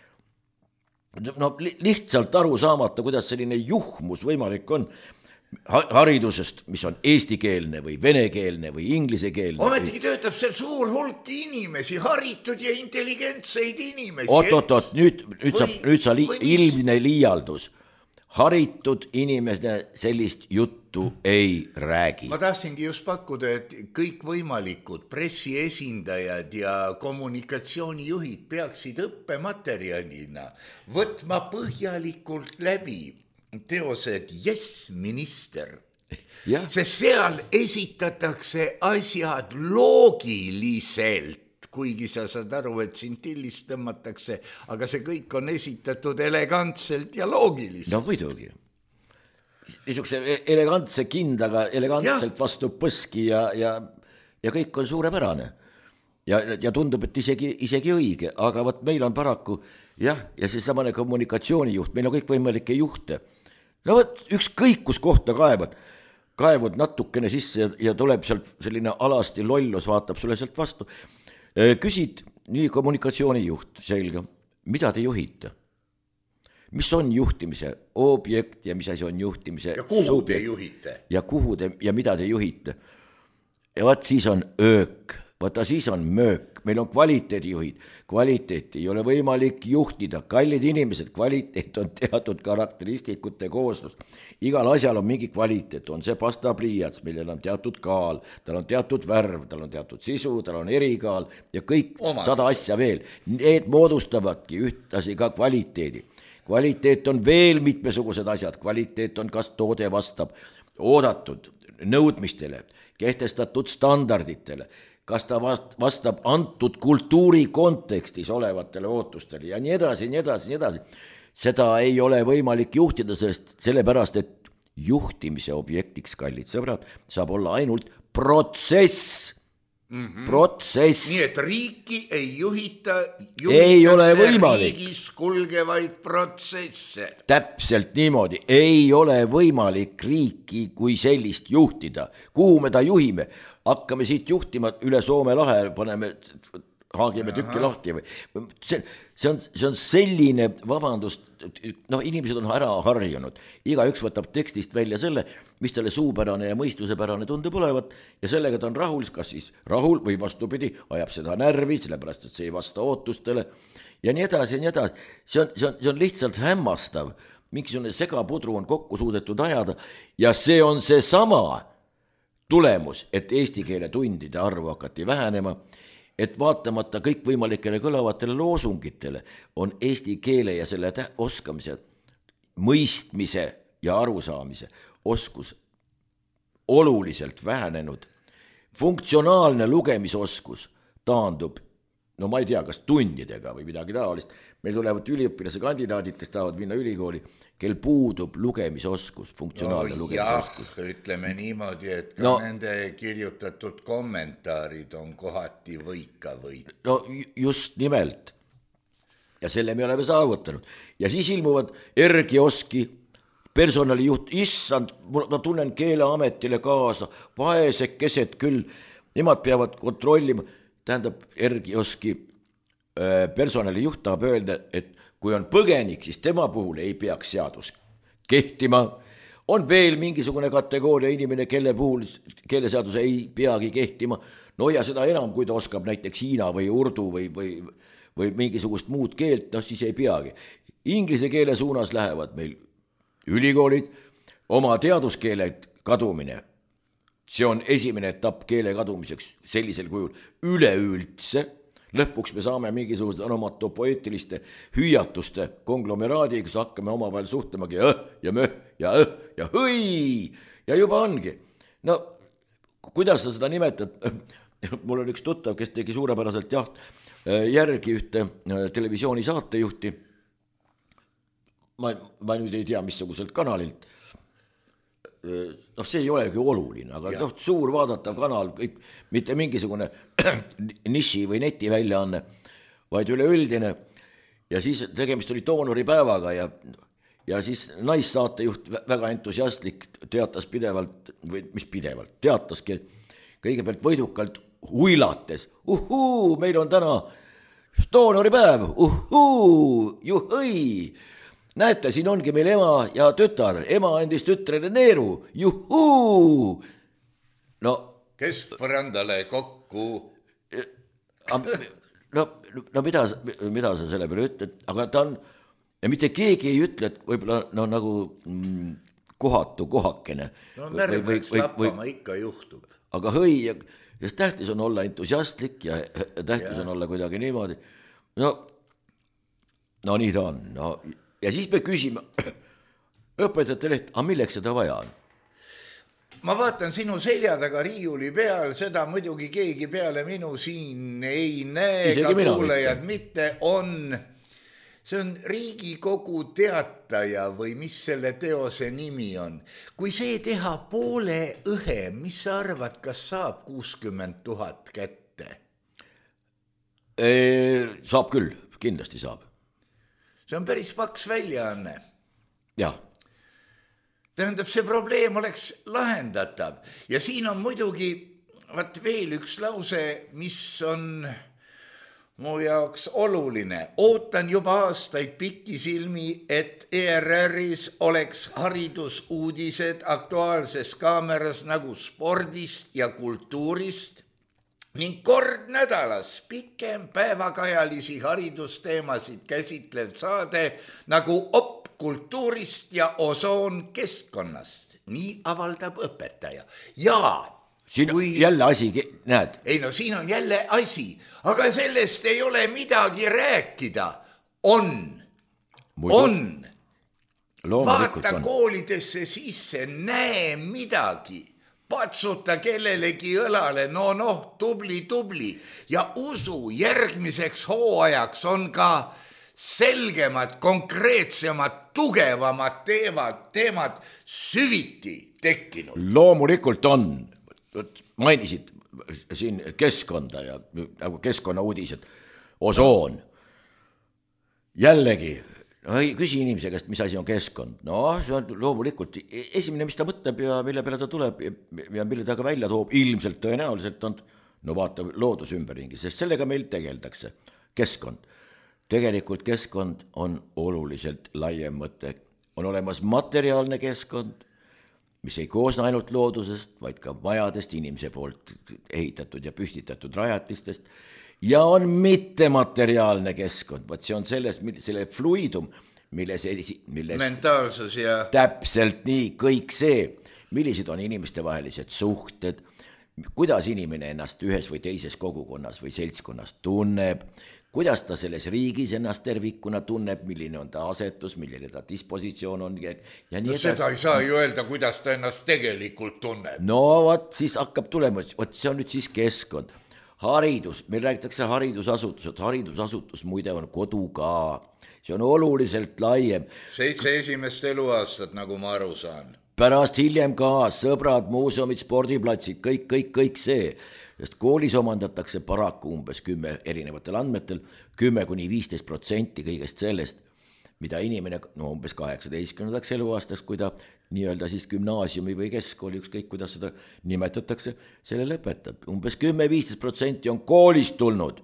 no lihtsalt aru saamata, kuidas selline juhmus võimalik on haridusest, mis on eestikeelne või venekeelne või inglisekeelne. Ometigi töötab seal suur hulk inimesi, haritud ja intelligentseid inimesi. Oot, oot, oot, nüüd, nüüd sa, nüüd sa li, ilmne liialdus. Haritud inimene sellist juttu ei räägi. Ma tahtsingi just pakkuda, et kõik võimalikud pressiesindajad ja kommunikatsioonijuhid peaksid õppematerjalina võtma põhjalikult läbi teosed Yes, minister. Sest seal esitatakse asjad loogiliselt, kuigi sa saad aru, et siin tillist tõmmatakse, aga see kõik on esitatud elegantselt ja loogiliselt. No muidugi. Niisuguse elegantse kindaga elegantselt ja. Vastu põski ja, ja, ja kõik on suurepärane. Ja, ja tundub, et isegi, isegi õige, aga võt meil on paraku, jah, ja see samane kommunikatsioonijuht, meil on kõik võimalike juhte. No võt, ükskõik kus kohta kaevad, kaevud natukene sisse ja, ja tuleb sealt selline alasti lollus, vaatab sulle sealt vastu. Küsid, nii kommunikatsioonijuht, selge, mida te juhite? Mis on juhtimise objekt ja mis asi on juhtimise ja kuhu subjekt? Te juhite? Ja kuhu te ja mida te juhite? Ja vaat siis on öök, vaata siis on möök, meil on kvaliteedijuhid, kvaliteeti ei ole võimalik juhtida, kallid inimesed, kvaliteet on teatud karakteristikute kooslus, igal asjal on mingi kvaliteet, on see pastapliiats, millel on teatud kaal, tal on teatud värv, tal on teatud sisu, tal on erikaal ja kõik Oma sada asja veel, need moodustavadki ühtasi ka kvaliteedi. kvaliteet on veel mitmesugused asjad, kvaliteet on, kas toode vastab oodatud nõudmistele, kehtestatud standarditele, kas ta vastab antud kultuuri kontekstis olevatele ootustele ja nii edasi, nii edasi, nii edasi. Seda ei ole võimalik juhtida, sellest, sellepärast, et juhtimise objektiks, kallid sõbrad, saab olla ainult protsess. Mm-hmm. Protsess. Nii et riiki ei juhita, ei ole võimalik. Riigis kulgevaid protsesse. Täpselt niimoodi, ei ole võimalik riiki kui sellist juhtida. Kuhu me ta juhime? Hakkame siit juhtima üle Soome lahe, paneme, haagime tükki lahti. See, see, on, see on selline, vabandust, noh, inimesed on ära harjunud. Igaüks võtab tekstist välja selle, mis talle suupärane ja mõistusepärane tundub olevat ja sellega ta on rahul, kas siis rahul või vastupidi, ajab seda närvi, sellepärast, et see ei vasta ootustele ja nii edasi ja nii edasi. See on, see on, see on lihtsalt hämmastav. Mingisugune segapudru on kokku suudetud ajada ja see on see sama tulemus, et eesti keele tundide arvu hakati vähenema, et vaatamata kõikvõimalikele kõlavatele loosungitele on eesti keele ja selle tä- oskamise, mõistmise ja arusaamise oskus oluliselt vähenenud. Funktsionaalne lugemisoskus taandub, no ma ei tea, kas tundidega või midagi taolist. Meil tulevad üliõpilase kandidaadid, kes tahavad minna ülikooli, kel puudub lugemisoskus, funktsionaalne no, lugemisoskus. Jah, ütleme niimoodi, et ka no, nende kirjutatud kommentaarid on kohati võika või. No just nimelt. Ja selle me oleme saavutanud. Ja siis ilmuvad Ergioski personalijuht, issand, ma tunnen Keeleametile kaasa, vaesed keset küll, nemad peavad kontrollima, tähendab Ergioski personalijuht tahab öelda, et kui on põgenik, siis tema puhul ei peaks seadus kehtima. On veel mingisugune kategooria inimene, kelle puhul keeleseadus ei peagi kehtima. No ja seda enam, kui ta oskab näiteks hiina või urdu või, või, või mingisugust muud keelt, no siis ei peagi. Inglise keele suunas lähevad meil ülikoolid, oma teaduskeele kadumine. See on esimene etapp keele kadumiseks sellisel kujul üleüldse. Lõpuks me saame mingisugused onomatopoeetiliste hüüatuste konglomeraadi, kus hakkame omavahel suhtlemagi õh ja möh ja õh ja hõi ja juba ongi. No kuidas sa seda nimetad? Mul on üks tuttav, kes tegi suurepäraselt jaht järgi ühte televisiooni saatejuhti. Ma, ma nüüd ei tea, missuguselt kanalilt. noh, see ei olegi oluline, aga noh, suur vaadatav kanal, kõik, mitte mingisugune niši või neti väljaanne, vaid üleüldine. Ja siis tegemist oli doonoripäevaga ja, ja siis naissaatejuht väga entusiastlik teatas pidevalt, või mis pidevalt, teataski kõigepealt võidukalt huilates. Uhuu, meil on täna doonoripäev, uhuu, juhõi. Näete, siin ongi meil ema ja tütar, ema andis tütrele neeru, juhuu. No, keskpõrandale kokku. No, no mida, mida sa selle peale ütled, aga ta on, ja mitte keegi ei ütle, et võib-olla no, nagu mm, kohatu kohakene. No närv läks lappama, ikka juhtub. Aga hõi, ja, ja tähtis on olla entusiastlik ja tähtis ja. on olla kuidagi niimoodi. No, no nii ta on. No, ja siis me küsime õpetajatele, et a milleks seda vaja on? Ma vaatan sinu selja taga riiuli peal, seda muidugi keegi peale minu siin ei näe, ka kuulejad mitte on. See on Riigikogu teataja või mis selle teose nimi on. Kui see teha poole õhe, mis sa arvad, kas saab kuuskümmend tuhat kätte? E, saab küll, kindlasti saab. See on päris paks väljaanne. Jah. Tähendab, see probleem oleks lahendatav. Ja siin on muidugi vaat veel üks lause, mis on mu jaoks oluline. Ootan juba aastaid pikisilmi, et E R R-is oleks haridusuudised aktuaalses kaameras nagu spordist ja kultuurist ning kord nädalas pikem päevakajalisi haridusteemasid käsitlev saade nagu op kultuurist ja osoon keskkonnast. Nii avaldab õpetaja. Ja siin kui... jälle asi, näed? Ei no, siin on jälle asi, aga sellest ei ole midagi rääkida. On. on. Loomulikult vaata on. koolidesse sisse, näe midagi, patsuta kellelegi õlale, no noh, tubli, tubli ja usu, järgmiseks hooajaks on ka selgemad, konkreetsemad, tugevamad teemad, teemad süviti tekkinud. Loomulikult on, mainisid siin keskkonda ja nagu keskkonnauudised, osoon, jällegi, no, küsi inimese käest, mis asi on keskkond. No see on loomulikult esimene, mis ta mõtleb ja mille peale ta tuleb ja mille ta ka välja toob, ilmselt tõenäoliselt on, no vaata, loodus ümberringi, sest sellega meil tegeldakse. Keskkond. Tegelikult keskkond on oluliselt laiem mõte. On olemas materiaalne keskkond, mis ei koosne ainult loodusest, vaid ka majadest, inimese poolt ehitatud ja püstitatud rajatistest. Ja on mittemateriaalne keskkond, vaat see on selles, selle fluidum, milles, milles mentaalsus ja täpselt nii, kõik see, millised on inimeste vahelised suhted, kuidas inimene ennast ühes või teises kogukonnas või seltskonnas tunneb, kuidas ta selles riigis ennast tervikuna tunneb, milline on ta asetus, milline ta dispositsioon on ja, ja nii no, seda ei saa ju öelda, kuidas ta ennast tegelikult tunneb. No vot, siis hakkab tulema, vot see on nüüd siis keskkond. Haridus, meil räägitakse haridusasutused, haridusasutus muide on kodu ka, see on oluliselt laiem. Seitse esimest eluaastat, nagu ma aru saan. Pärast hiljem ka, sõbrad, muuseumid, spordiplatsid, kõik, kõik, kõik see, sest koolis omandatakse paraku umbes kümme erinevatel andmetel, kümme kuni viisteist protsenti kõigest sellest, mida inimene, no umbes kaheksateistkümnendaks eluaastaks, kui ta nii-öelda siis gümnaasiumi või keskkooli, ükskõik kuidas seda nimetatakse, selle lõpetab. Umbes kümme kuni viisteist protsenti on koolist tulnud.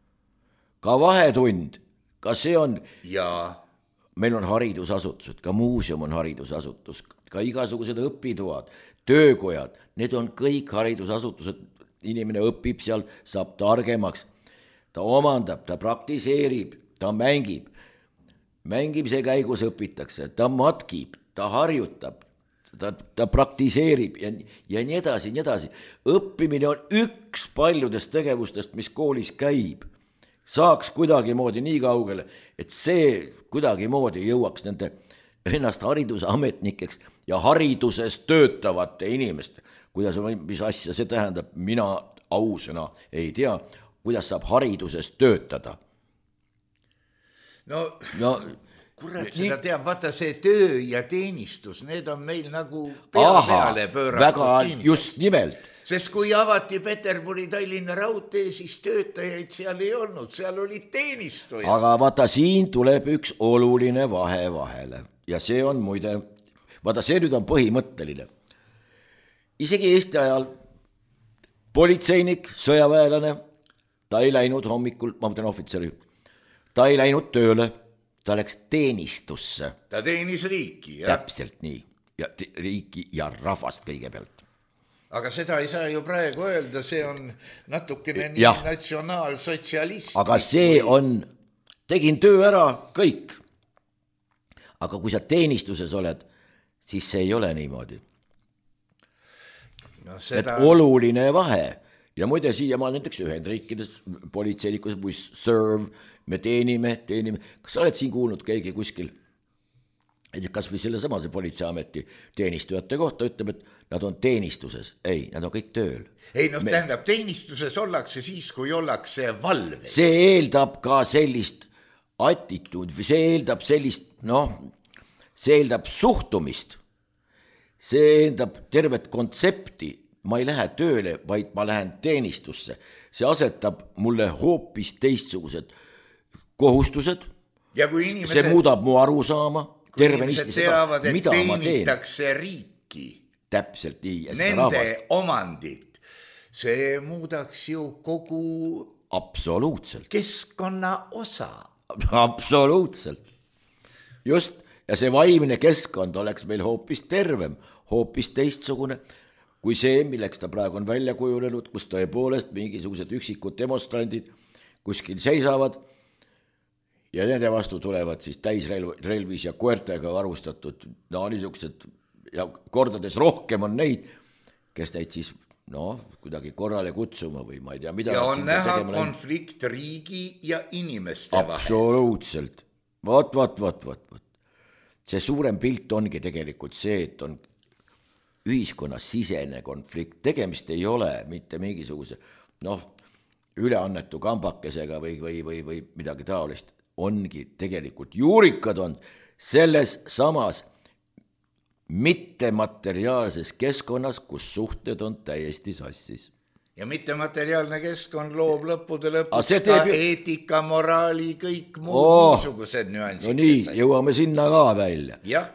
Ka vahetund, ka see on, ja meil on haridusasutused, ka muuseum on haridusasutus, ka igasugused õpitoad, töökojad, need on kõik haridusasutused, inimene õpib seal, saab targemaks, ta omandab, ta praktiseerib, ta mängib. Mängimise käigus õpitakse, ta matkib, ta harjutab, ta, ta praktiseerib ja, ja nii edasi, nii edasi. Õppimine on üks paljudest tegevustest, mis koolis käib. Saaks kuidagi moodi nii kaugele, et see kuidagi moodi jõuaks nende ennast haridusametnikeks ja hariduses töötavate inimeste. Kuidas, mis asja see tähendab, mina ausõna ei tea, kuidas saab hariduses töötada. no, no kurat, seda teab, vaata see töö ja teenistus, need on meil nagu pea aha, peale pööratud väga kindlasti. Just nimelt. Sest kui avati Peterburi Tallinna raudtee, siis töötajaid seal ei olnud, seal oli teenistuja. Aga vaata, siin tuleb üks oluline vahe vahele ja see on muide, vaata see nüüd on põhimõtteline. Isegi Eesti ajal politseinik, sõjaväelane, ta ei läinud hommikul, ma mõtlen ohvitseri, ta ei läinud tööle, ta läks teenistusse. Ta teenis riiki, jah? Täpselt nii, ja riiki ja rahvast kõigepealt. Aga seda ei saa ju praegu öelda, see on natukene nii ja. Natsionaalsotsialist. Aga see on, tegin töö ära, kõik. Aga kui sa teenistuses oled, siis see ei ole niimoodi. No seda... Et oluline vahe. Ja muide siia ma näiteks Ühendriikides politseinikus või serve, me teenime, teenime. Kas sa oled siin kuulnud keegi kuskil? Kas või selle samase politseiameti teenistujate kohta ütleb, et nad on teenistuses. Ei, nad on kõik tööl. Ei, noh, me... tähendab, teenistuses ollakse siis, kui ollakse valves. See eeldab ka sellist attituud, see eeldab sellist, noh, see eeldab suhtumist. See eeldab tervet kontsepti. Ma ei lähe tööle, vaid ma lähen teenistusse. See asetab mulle hoopis teistsugused kohustused. Ja kui inimesed, see muudab mu aru saama. Kui inimesed teavad, et teenitakse riiki. Täpselt nii. Nende omandit. See muudaks ju kogu absoluutselt. Keskkonna osa. Absoluutselt. Just. Ja see vaimne keskkond oleks meil hoopis tervem, hoopis teistsugune. Kui see, milleks ta praegu on välja kujunenud, kus tõepoolest mingisugused üksikud demonstrandid kuskil seisavad ja nende vastu tulevad siis täisrelvis ja koertega varustatud, no niisugused, ja kordades rohkem on neid, kes neid siis, no, kuidagi korrale kutsuma või ma ei tea, mida. Ja on näha konflikt riigi ja inimeste vahel. Absoluutselt. vot, vot, vot, vot, vot. See suurem pilt ongi tegelikult see, et on ühiskonnas sisene konflikt, tegemist ei ole mitte mingisuguse noh, üleannetu kambakesega või, või, või, või midagi taolist, ongi tegelikult juurikad on selles samas mittemateriaalses keskkonnas, kus suhted on täiesti sassis. Ja mittemateriaalne keskkond loob lõppude lõpuks teeb... ka eetika, moraali, kõik muud oh, niisugused nüansid. No nii, jõuame sinna ka välja. Jah.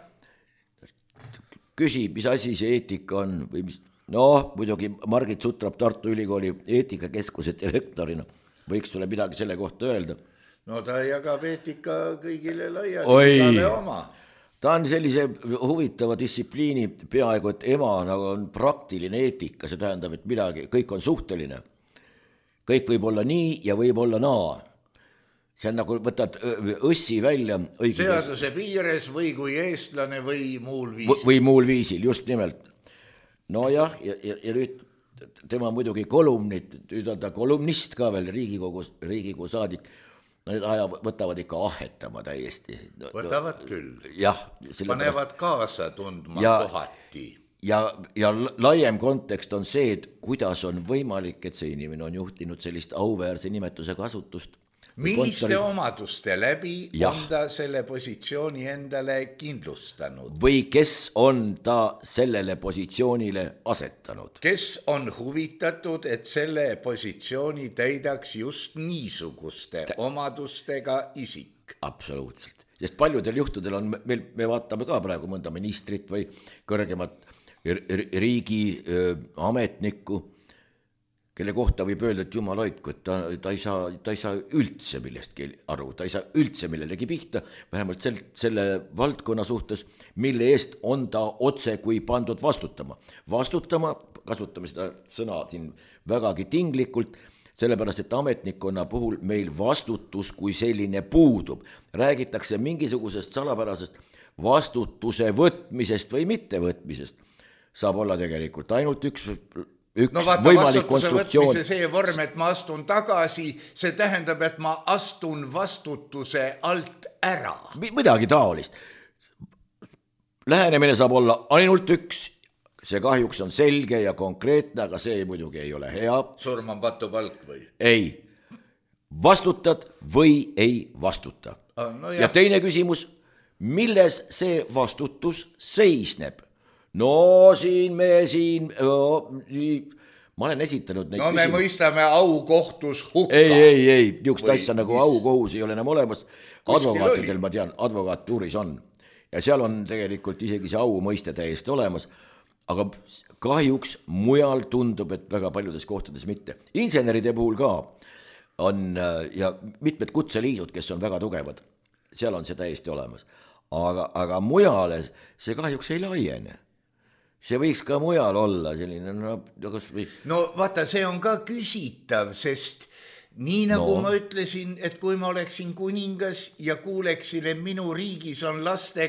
Küsi, mis asi see eetika on või mis... noh, muidugi Margit Sutrap Tartu Ülikooli eetikakeskuse direktorina võiks sulle midagi selle kohta öelda. No ta jagab eetika kõigile laiali, igale oma. Ta on sellise huvitava distsipliini peaaegu, et ema nagu on praktiline eetika, see tähendab, et midagi, kõik on suhteline. Kõik võib olla nii ja võib olla naa. See on nagu võtad õssi välja. Seaduse piires või kui eestlane või muul viisil. Või muul viisil, just nimelt. No jah, ja, ja, ja nüüd tema muidugi kolumnid, nüüd on ta kolumnist ka veel Riigikogu, Riigikogu saadik. No need aja võtavad ikka ahetama täiesti. Võtavad küll. Jah. Panevad kaasa tundma ja, kohati. Ja, ja laiem kontekst on see, et kuidas on võimalik, et see inimene on juhtinud sellist auväärse nimetuse kasutust. Milliste kontori... omaduste läbi ja. On ta selle positsiooni endale kindlustanud? Või kes on ta sellele positsioonile asetanud? Kes on huvitatud, et selle positsiooni täidaks just niisuguste Tä... omadustega isik? Absoluutselt. Sest paljudel juhtudel on, meil, me vaatame ka praegu mõnda ministrit või kõrgemat riigi öö, ametnikku, kelle kohta võib öelda, et jumal hoidku, et ta, ta, ei saa, ta ei saa üldse millestki aru, ta ei saa üldse millelegi pihta, vähemalt sel, selle valdkonna suhtes, mille eest on ta otse kui pandud vastutama. Vastutama, kasutame seda sõna siin vägagi tinglikult, sellepärast, et ametnikkonna puhul meil vastutus kui selline puudub. Räägitakse mingisugusest salapärasest vastutuse võtmisest või mittevõtmisest. Saab olla tegelikult ainult üks... Üks no vaata, vastutuse võtmise see vorm, et ma astun tagasi, see tähendab, et ma astun vastutuse alt ära. Midagi taolist. Lähenemine saab olla ainult üks, see kahjuks on selge ja konkreetne, aga see muidugi ei ole hea. Surm on patupalk või? Ei. Vastutad või ei vastuta. Ah, no ja teine küsimus, milles see vastutus seisneb? No siin me siin, oh, ma olen esitanud neid no me küsimus. Mõistame aukohtus hukka. Ei, ei, ei, niisugust asja nagu aukohus ei ole enam olemas. Advokaatidel ma tean, advokatuuris on. Ja seal on tegelikult isegi see au mõiste täiesti olemas. Aga kahjuks mujal tundub, et väga paljudes kohtades mitte. Inseneride puhul ka on ja mitmed kutseliidud, kes on väga tugevad. Seal on see täiesti olemas. Aga, aga mujale see kahjuks ei laiene. See võiks ka mujal olla selline, no, kas või... no vaata, see on ka küsitav, sest nii nagu no. Ma ütlesin, et kui ma oleksin kuningas ja kuuleksin, et minu riigis on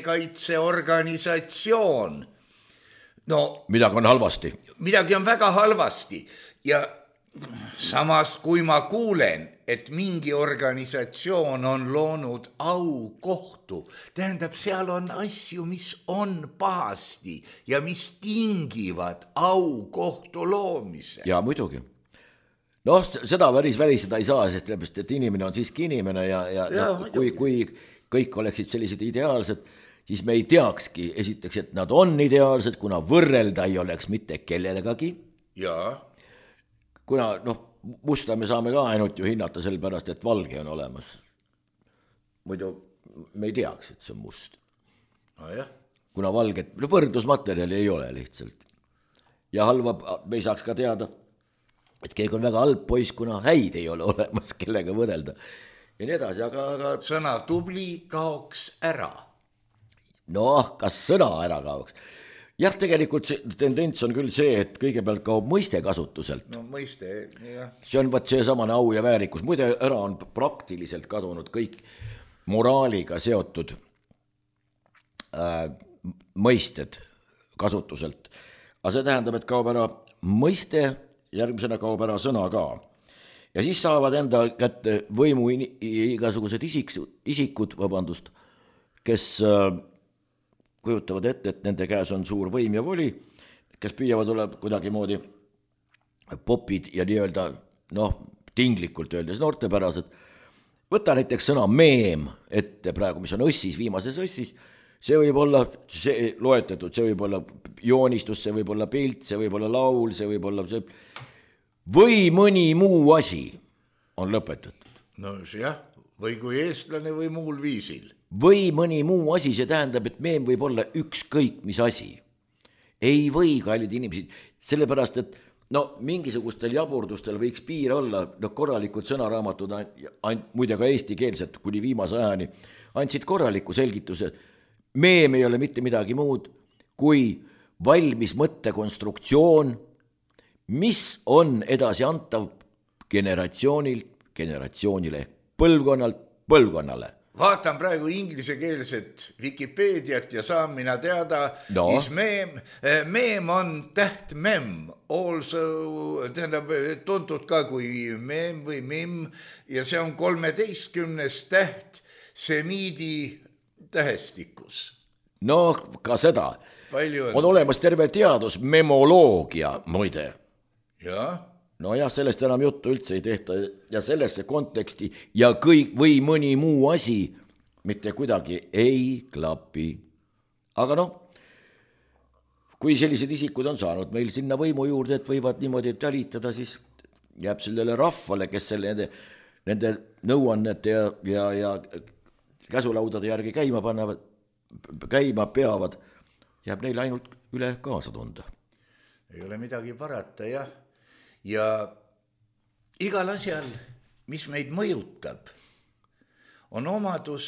lastekaitseorganisatsioon, no midagi on halvasti. Midagi on väga halvasti ja samas kui ma kuulen, et mingi organisatsioon on loonud aukohtu, tähendab, seal on asju, mis on pahasti ja mis tingivad aukohtu loomise. Ja muidugi. Noh, seda väris väliseda ei saa, sest et inimene on siiski inimene ja, ja, ja, ja kui, kui kõik oleksid sellised ideaalsed, siis me ei teakski esiteks, et nad on ideaalsed, kuna võrrelda ei oleks mitte kellegagi. Jaa. Kuna, noh, musta me saame ka ainult ju hinnata sellepärast, et valge on olemas. Muidu me ei teaks, et see on must. No jah. Kuna valget, no võrdlusmaterjali ei ole lihtsalt. Ja halva, me ei saaks ka teada, et keegi on väga halb poiss, kuna häid ei ole olemas, kellega võrrelda. Ja nii edasi, aga... aga... Sõna tubli kaoks ära. Noh, kas sõna ära kaoks? Jah, tegelikult see tendents on küll see, et kõigepealt kaob mõiste kasutuselt. No mõiste, jah. See on vaat see samane au ja väärikus. Muide, ära on praktiliselt kadunud kõik moraaliga seotud äh, mõisted kasutuselt. Aga see tähendab, et kaob ära mõiste, järgmisena kaob ära sõna ka. ja siis saavad enda kätte võimu igasugused isik, isikud, vabandust, kes kujutavad ette, et nende käes on suur võim ja voli, kes püüavad olla kuidagi moodi popid ja nii-öelda, noh, tinglikult öeldes noortepärased. Võta näiteks sõna meem ette praegu, mis on õssis, viimases õssis, see võib olla see loetletud, see võib olla joonistus, see võib olla pilt, see võib olla laul, see võib olla see või mõni muu asi on lõpetatud. No jah, või kui eestlane või muul viisil. Või mõni muu asi, see tähendab, et meem võib olla ükskõik mis asi. Ei või, kallid inimesed, sellepärast, et no mingisugustel jaburdustel võiks piir olla, no korralikud sõnaraamatud, muide ka eestikeelset kuni viimase ajani, andsid korraliku selgituse. Meem ei ole mitte midagi muud kui valmis mõttekonstruktsioon, mis on edasi antav generatsioonilt generatsioonile, põlvkonnalt põlvkonnale. Vaatan praegu inglisekeelset Wikipeediat ja saan mina teada, no. Mis meem, meem on täht mem, also, tähendab, tuntud ka kui meem või mim, ja see on kolmeteistkümnes täht semiidi tähestikus. No ka seda. Palju on. On olemas terve teadus, memoloogia, muide. Jah. No jah, sellest enam juttu üldse ei tehta ja sellesse konteksti ja kõik või mõni muu asi mitte kuidagi ei klapi. Aga noh, kui sellised isikud on saanud meil sinna võimu juurde, et võivad niimoodi tälitada, siis jääb sellele rahvale, kes selle nende, nende nõuannete ja, ja, ja käsulaudade järgi käima panevad, käima peavad, jääb neile ainult üle kaasa tunda. Ei ole midagi parata, jah. Ja igal asjal, mis meid mõjutab, on omadus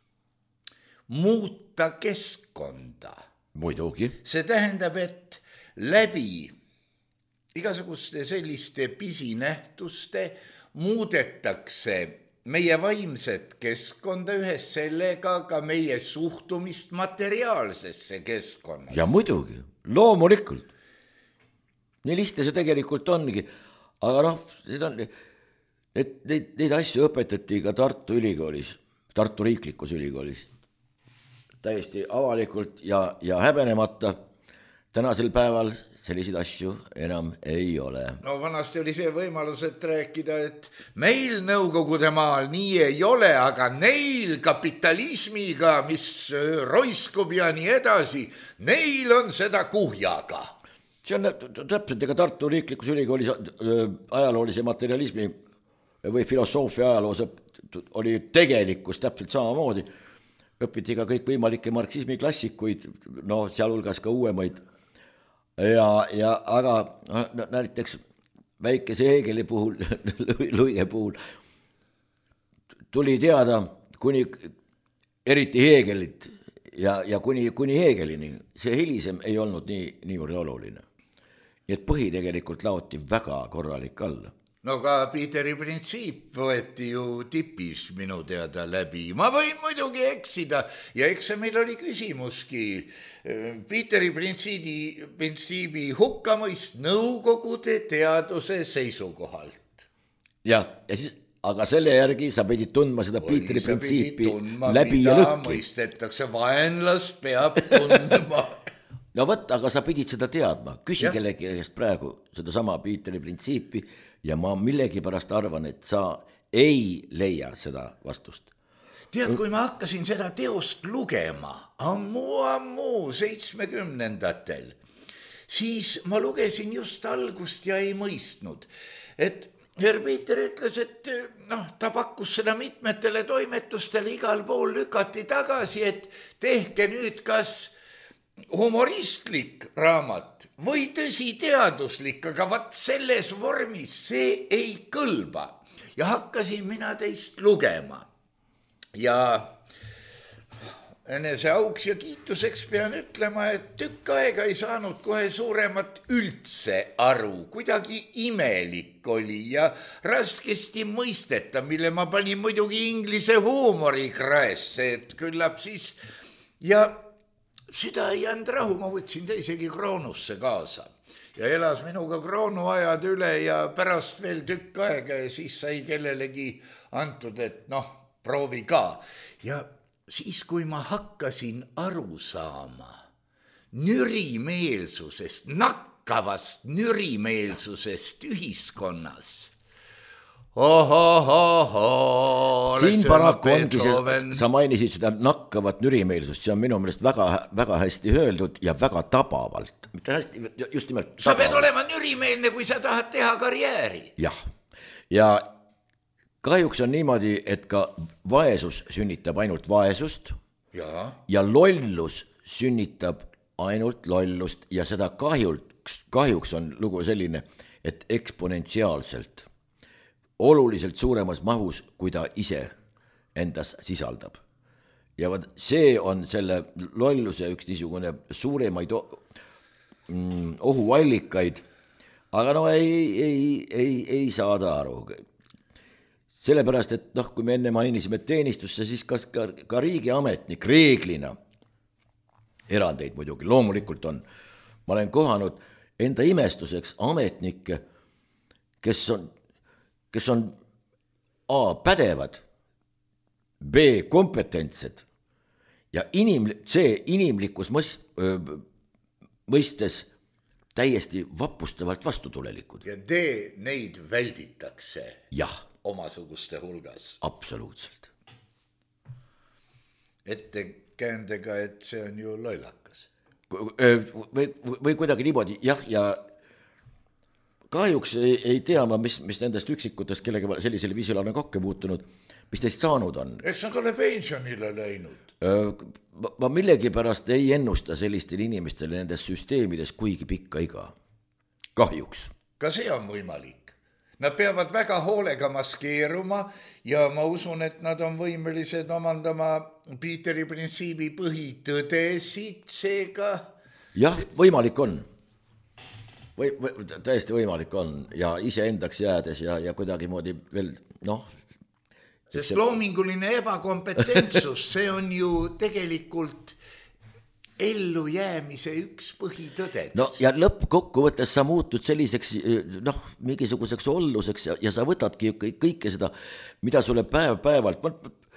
muuta keskkonda. Muidugi. See tähendab, et läbi igasuguste selliste pisinähtuste muudetakse meie vaimset keskkonda ühes sellega ka meie suhtumist materiaalsesse keskkonnas. Ja muidugi, loomulikult. Nii lihtne see tegelikult ongi, aga noh, need, neid, neid asju õpetati ka Tartu ülikoolis, Tartu riiklikus ülikoolis, täiesti avalikult ja, ja häbenemata. Tänasel päeval selliseid asju enam ei ole. No vanasti oli see võimalus, et rääkida, et meil Nõukogude maal nii ei ole, aga neil kapitalismiga, mis roiskub ja nii edasi, neil on seda kuhjaga. See on täpselt, ega Tartu riiklikus ülikoolis ajaloolise materialismi või filosoofia ajaloos oli tegelikkus täpselt samamoodi. Õpiti ka kõik võimalikke marksismi klassikuid, no sealhulgas ka uuemaid. Ja, ja aga no, näiteks väikese Hegeli puhul, Luige puhul, tuli teada kuni eriti Hegelit ja, ja kuni, kuni Hegelini. See hilisem ei olnud nii, niivõrd oluline. Nii et põhi tegelikult laoti väga korralik alla. No ka Piiteri printsiip võeti ju tipis minu teada läbi. Ma võin muidugi eksida ja eks see meil oli küsimuski. Piiteri printsiibi, printsiibi hukkamõist Nõukogude teaduse seisukohalt. Ja, ja siis, aga selle järgi sa pidid tundma seda Piiteri printsiipi läbi ja lõkki. Mõistetakse, vaenlas peab tundma. No võt, aga sa pidid seda teadma. Küsi kellegi eest praegu seda sama Piiteri printsiipi ja ma millegi pärast arvan, et sa ei leia seda vastust. Tead, kui ma hakkasin seda teost lugema ammu, ammu seitsmekümnendatel, siis ma lugesin just algust ja ei mõistnud, et Herr Piiter ütles, et noh, ta pakkus seda mitmetele toimetustele igal pool lükati tagasi, et tehke nüüd kas humoristlik raamat või tõsi teaduslik, aga vat selles vormis see ei kõlba. Ja hakkasin mina teist lugema. Ja enese auks ja kiituseks pean ütlema, et tükk aega ei saanud kohe suuremat üldse aru. Kuidagi imelik oli ja raskesti mõisteta, mille ma panin muidugi inglise huumori kraesse, et küllap siis ja süda ei jäänud rahu, ma võtsin ta isegi Kroonusse kaasa. ja elas minuga kroonuajad üle ja pärast veel tükk aega ja siis sai kellelegi antud, et noh, proovi ka. Ja siis, kui ma hakkasin aru saama nürimeelsusest, nakkavast nürimeelsusest ühiskonnas, ohohoho, siin paraku ongi see, sa mainisid seda nakkavat nürimeelsust, see on minu meelest väga, väga hästi öeldud ja väga tabavalt. Hästi, just nimelt tabavalt. Sa pead olema nürimeelne, kui sa tahad teha karjääri. Jah, ja kahjuks on niimoodi, et ka vaesus sünnitab ainult vaesust ja, ja lollus sünnitab ainult lollust ja seda kahjuks, kahjuks on lugu selline, et eksponentsiaalselt oluliselt suuremas mahus, kui ta ise endas sisaldab. Ja võt, see on selle lolluse üks niisugune suuremaid ohuallikaid, aga no ei, ei, ei, ei saada aru. Sellepärast, et noh, kui me enne mainisime teenistusse, siis kas ka, ka riigiametnik reeglina, erandeid muidugi, loomulikult on, ma olen kohanud enda imestuseks ametnikke, kes on kes on A, pädevad, B, kompetentsed ja inim, C, inimlikus mõs, öö, mõistes täiesti vapustavalt vastutulelikud. Ja D, neid välditakse jah, omasuguste hulgas. Absoluutselt. Ettekäändega, et see on ju lollakas. Või, või kuidagi niimoodi, jah, ja kahjuks ei, ei tea ma, mis, mis nendest üksikutest, kellega sellisel viisil on kokku muutunud, mis teist saanud on. Eks nad ole pensionile läinud. Ma, ma millegi pärast ei ennusta sellistele inimestele nendes süsteemides kuigi pikka iga. Kahjuks. Ka see on võimalik. Nad peavad väga hoolega maskeeruma ja ma usun, et nad on võimelised omandama Peteri printsiibi põhitõdesid seega. Jah, võimalik on. Või, või, täiesti võimalik on ja ise endaks jäädes ja, ja kuidagi moodi veel, noh. Sest see... loominguline ebakompetentsus, see on ju tegelikult ellu jäämise üks põhitõdedest. No ja lõppkokkuvõttes sa muutud selliseks, noh, mingisuguseks olluseks ja, ja sa võtadki kõike seda, mida sulle päev päevalt,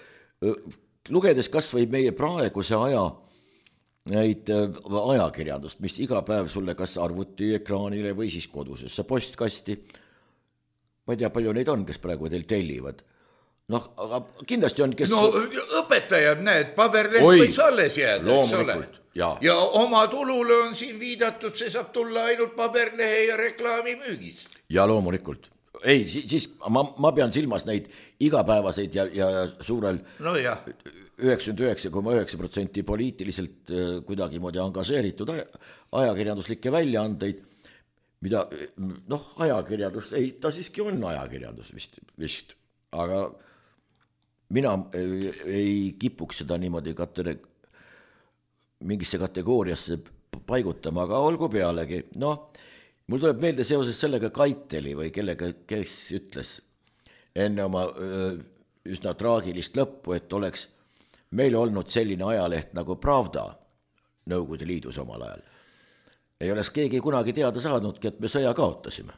lugedes kas või meie praeguse aja neid ajakirjandust, mis iga päev sulle kas arvuti ekraanile või siis kodusesse postkasti. Ma ei tea, palju neid on, kes praegu teil tellivad. Noh, aga kindlasti on, kes... No õpetajad, näed, paberleht võis alles jääda, eks ole. Ja. ja oma tulule on siin viidatud, see saab tulla ainult paberlehe ja reklaami müügist. Ja loomulikult. Ei, siis ma, ma pean silmas neid igapäevaseid ja, ja suurel... No jah. üheksakümmend üheksa koma üheksa protsenti poliitiliselt kuidagi moodi angažeeritud ajakirjanduslikke väljaandeid, mida, noh, ajakirjandus, ei, ta siiski on ajakirjandus vist, vist. Aga mina ei, ei kipuks seda niimoodi kateri, mingisse kategooriasse paigutama, aga olgu pealegi. Noh, mul tuleb meelde seoses sellega Kaiteli või kellega, kes ütles enne oma öö, üsna traagilist lõppu, et oleks meil olnud selline ajaleht nagu Pravda Nõukogude Liidus omal ajal. Ei oleks keegi kunagi teada saadnudki, et me sõja kaotasime.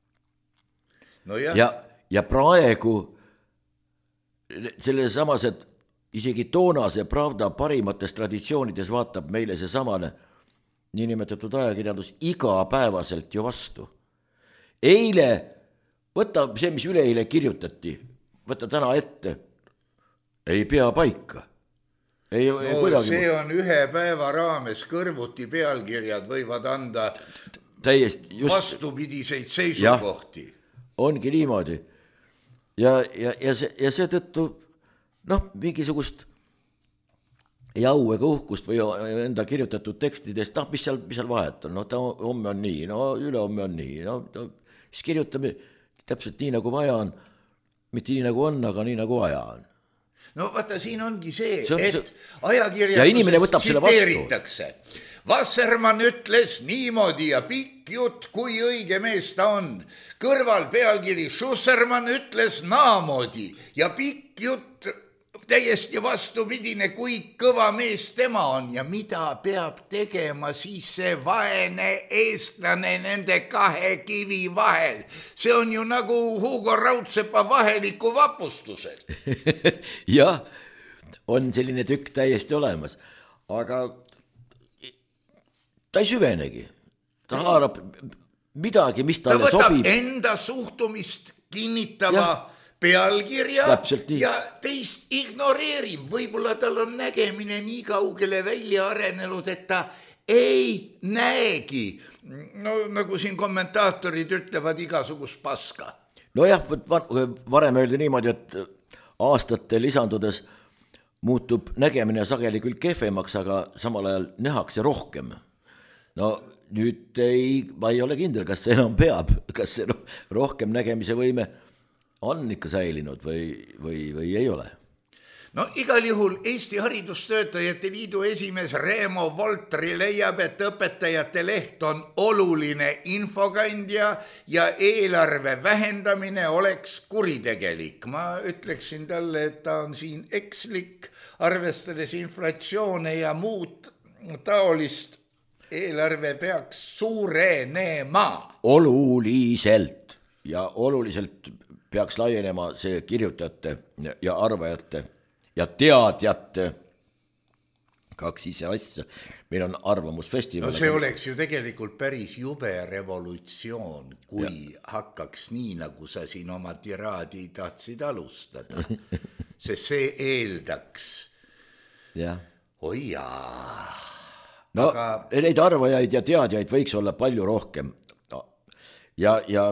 No jah. Ja, ja praegu selle samas, et isegi toonase Pravda parimates traditsioonides vaatab meile see samane niinimetatud ajakirjandus igapäevaselt ju vastu. Eile, võta see, mis üleeile kirjutati, võta täna ette, ei pea paika. Ei, no, ei see on ühe päeva raames, kõrvuti pealkirjad võivad anda täiesti just, vastupidiseid seisukohti. Ongi niimoodi. Ja, ja, ja, see, ja seetõttu, noh, mingisugust jau ega uhkust või enda kirjutatud tekstidest, noh, mis seal, mis seal vahet on, no ta homme on nii, no ülehomme on nii, no, no siis kirjutame täpselt nii, nagu vaja on, mitte nii, nagu on, aga nii, nagu vaja on. No vaata, siin ongi see, see on, et ajakirjandusest tsiteeritakse. Wassermann ütles niimoodi ja pikk jutt, kui õige mees ta on. Kõrval pealkiri Schussermann ütles naamoodi ja pikk jutt täiesti vastupidine, kui kõva mees tema on ja mida peab tegema siis see vaene eestlane nende kahe kivi vahel. See on ju nagu Hugo Raudsepa vaheliku vapustused. Jah, on selline tükk täiesti olemas, aga ta ei süvenegi. Ta haarab midagi, mis talle sobib. Ta võtab enda suhtumist kinnitava ja. Pealkirja ja teist ignoreerib. Võib-olla tal on nägemine nii kaugele välja arenenud, et ta ei näegi. No nagu siin kommentaatorid ütlevad, igasugust paska. No jah, varem öeldi niimoodi, et aastate lisandudes muutub nägemine sageli küll kehvemaks, aga samal ajal nähakse rohkem. No nüüd ei, ma ei ole kindel, kas see enam peab, kas see rohkem nägemise võime on ikka säilinud või, või, või ei ole. No igal juhul Eesti Haridustöötajate Liidu esimees Reemo Voltri leiab, et õpetajate leht on oluline infokandja ja eelarve vähendamine oleks kuritegelik. Ma ütleksin talle, et ta on siin ekslik, arvestades inflatsioone ja muud taolist. Eelarve peaks suurenema. Oluliselt ja oluliselt peaks laienema see kirjutajate ja arvajate ja teadjate kaks ise asja. Meil on arvamusfestival. No see oleks ju tegelikult päris jube revolutsioon, kui ja. Hakkaks nii, nagu sa siin oma tiraadi tahtsid alustada. Sest see eeldaks. Ja. Oi jaa. No aga... neid arvajaid ja teadjaid võiks olla palju rohkem. Ja, ja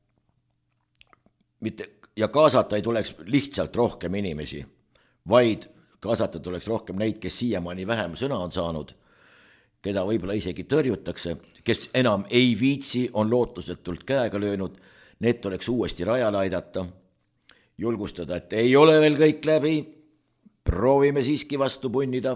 mitte, ja kaasata ei tuleks lihtsalt rohkem inimesi, vaid kaasata tuleks rohkem neid, kes siiamaani vähem sõna on saanud, keda võib-olla isegi tõrjutakse, kes enam ei viitsi, on lootusetult käega löönud, need tuleks uuesti rajale aidata, julgustada, et ei ole veel kõik läbi, proovime siiski vastu punnida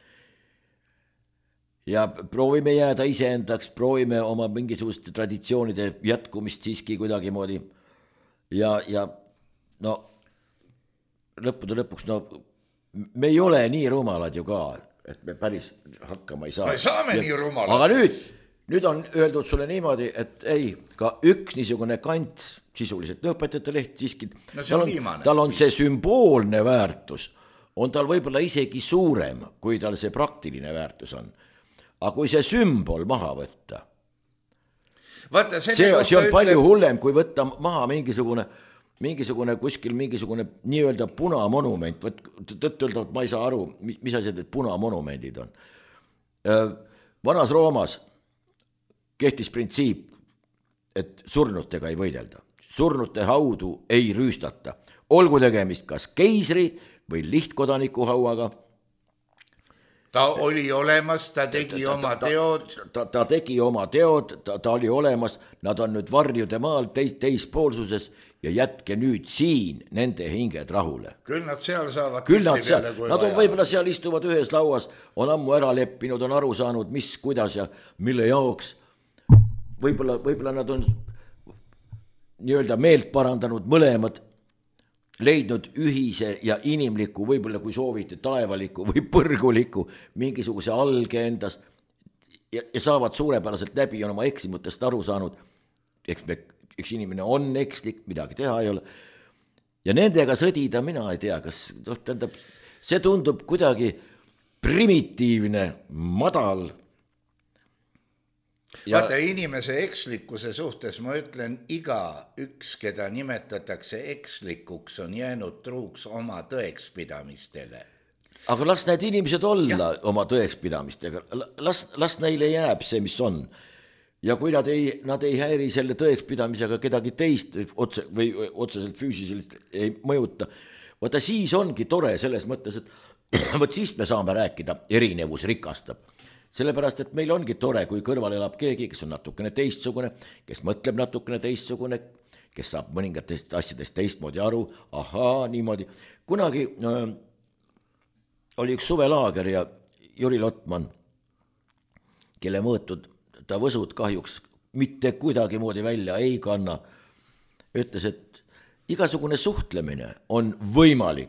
ja proovime jääda iseendaks, proovime oma mingisuguste traditsioonide jätkumist siiski kuidagi moodi. Ja, ja no lõppude lõpuks, no me ei ole nii rumalad ju ka, et me päris hakkama ei saa. Me saame ja, nii rumalad. Aga nüüd, nüüd on öeldud sulle niimoodi, et ei, ka üks niisugune kant sisuliselt õpetajate leht siiski, no tal on, viimane, tal on see sümboolne väärtus, on tal võib-olla isegi suurem, kui tal see praktiline väärtus on. Aga kui see sümbol maha võtta, Vaata, see, see on ütleb... palju hullem, kui võtta maha mingisugune, mingisugune kuskil mingisugune nii-öelda punamonument. Tõtt-öelda, ma ei saa aru, mis asjad need punamonumendid on. Vanas Roomas kehtis printsiip, et surnutega ei võidelda. Surnute haudu ei rüüstata. Olgu tegemist kas keisri või lihtkodaniku hauaga. Ta oli olemas, ta tegi ta, ta, oma teod. Ta, ta, ta tegi oma teod, ta, ta oli olemas, nad on nüüd varjude maal teis, teispoolsuses ja jätke nüüd siin nende hinged rahule. Küll nad seal saavad. Küll nad seal, nad on võib-olla seal istuvad ühes lauas, on ammu ära leppinud, on aru saanud, mis, kuidas ja mille jaoks. Võib-olla, võib-olla nad on nii-öelda meelt parandanud mõlemad, leidnud ühise ja inimliku, võib-olla kui soovite taevaliku või põrguliku mingisuguse alge endas ja, ja saavad suurepäraselt läbi on oma eksimutest aru saanud. Eks, me, eks inimene on ekslik, midagi teha ei ole. Ja nendega sõdida mina ei tea, kas tähendab, see tundub kuidagi primitiivne, madal. Ja... Vaata, inimese ekslikkuse suhtes ma ütlen, iga üks, keda nimetatakse ekslikuks, on jäänud truuks oma tõekspidamistele. Aga las need inimesed olla ja. Oma tõekspidamistega, las, las neile jääb see, mis on. Ja kui nad ei, nad ei häiri selle tõekspidamisega kedagi teist otse, või otseselt füüsiliselt ei mõjuta, vaata siis ongi tore selles mõttes, et võt siis me saame rääkida, erinevus rikastab. Sellepärast, et meil ongi tore, kui kõrval elab keegi, kes on natukene teistsugune, kes mõtleb natukene teistsugune, kes saab mõningatest asjadest teistmoodi aru, ahaa, niimoodi. Kunagi äh, oli üks suvelaager ja Jüri Lotman, kelle mõõtud ta võsud kahjuks mitte kuidagi moodi välja ei kanna, ütles, et igasugune suhtlemine on võimalik,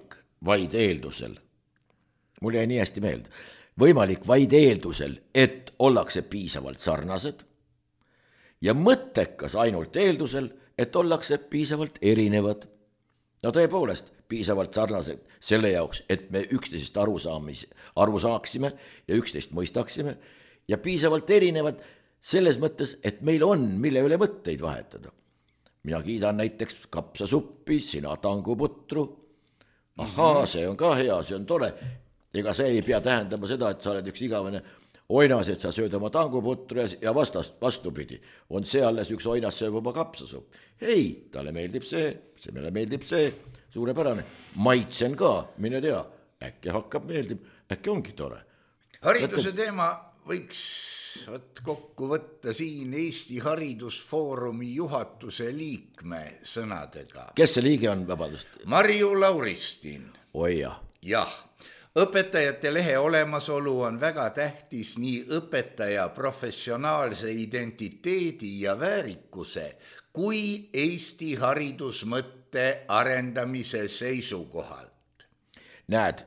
vaid eeldusel, mul jäi nii hästi meelde, võimalik vaid eeldusel, et ollakse piisavalt sarnased ja mõttekas ainult eeldusel, et ollakse piisavalt erinevad. No tõepoolest, piisavalt sarnased selle jaoks, et me üksteisest aru, saamis, aru saaksime ja üksteist mõistaksime ja piisavalt erinevad selles mõttes, et meil on, mille üle mõtteid vahetada. Mina kiidan näiteks kapsasuppi, sina tanguputru. Ahaa, see on ka hea, see on tore. Ega see ei pea tähendama seda, et sa oled üks igavene oinas, et sa sööd oma tanguputru ja vastast, vastupidi. On see alles üks oinas sööb oma kapsasupp. Ei, talle meeldib see, see meile meeldib see, suurepärane. Maitsen ka, mine tea, äkki hakkab meeldib, äkki ongi tore. Hariduse teema võiks võt kokku võtta siin Eesti Haridusfoorumi juhatuse liikme sõnadega. Kes see liige on, vabandust? Marju Lauristin. Oi jah. Jah, õpetajate lehe olemasolu on väga tähtis nii õpetaja professionaalse identiteedi ja väärikuse kui Eesti haridusmõtte arendamise seisukohalt. Näed,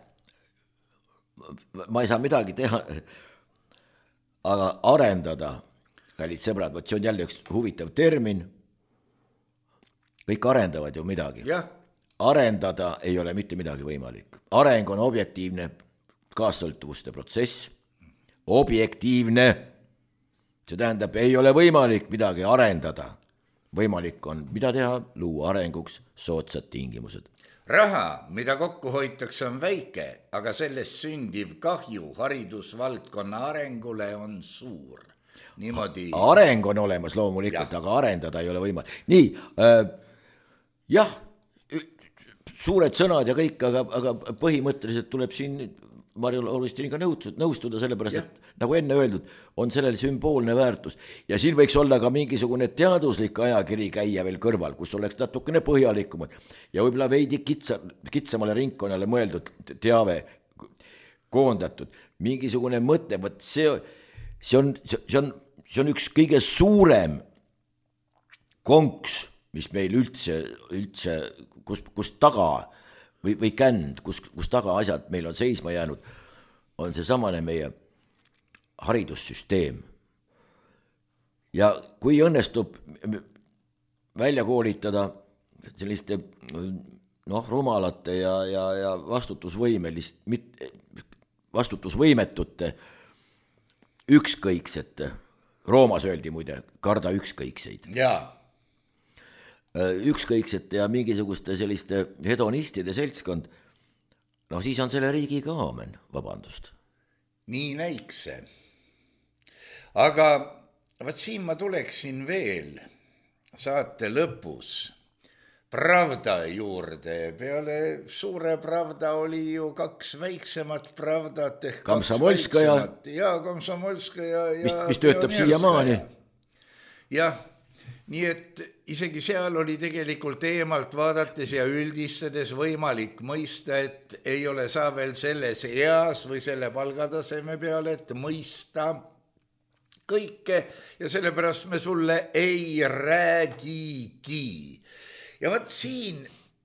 ma ei saa midagi teha, aga arendada, kallid sõbrad, võt see on jälle üks huvitav termin, kõik arendavad ju midagi. Jah. Arendada ei ole mitte midagi võimalik. Areng on objektiivne kaassõltuvuste protsess. Objektiivne. See tähendab, ei ole võimalik midagi arendada. Võimalik on, mida teha, luua arenguks soodsad tingimused. Raha, mida kokku hoitakse, on väike, aga sellest sündiv kahju haridusvaldkonna arengule on suur. Niimoodi... Areng on olemas loomulikult, ja. Aga arendada ei ole võimalik. Nii, äh, jah, suured sõnad ja kõik, aga, aga põhimõtteliselt tuleb siin Marju Lauristiniga nõustuda, sellepärast, et nagu enne öeldud, on sellel sümboolne väärtus. Ja siin võiks olla ka mingisugune teaduslik ajakiri käia veel kõrval, kus oleks natukene põhjalikumad ja võib-olla veidi kitsa, kitsamale ringkonnale mõeldud teave koondatud. Mingisugune mõte, võt see, see, on, see, on, see on üks kõige suurem konks, mis meil üldse, üldse kus, kus taga või, või känd, kus, kus taga asjad meil on seisma jäänud, on see samane meie haridussüsteem. Ja kui õnnestub välja koolitada selliste noh, rumalate ja, ja, ja vastutusvõimelist, vastutusvõimetute ükskõiksete, Roomas öeldi muide, karda ükskõikseid. Jaa. Ükskõiksete ja mingisuguste selliste hedonistide seltskond, no siis on selle riigi ka aamen, vabandust. Nii näiks see. Aga võt siin ma tuleksin veel saate lõpus Pravda juurde. Peale suure Pravda oli ju kaks väiksemat Pravdat ehk Komsomolskaja. Ja Komsomolskaja ja mis, mis töötab siiamaani. Jah. Nii et isegi seal oli tegelikult eemalt vaadates ja üldistades võimalik mõista, et ei ole saa veel selles eas või selle palgataseme peale, et mõista kõike ja sellepärast me sulle ei räägigi. Ja võt siin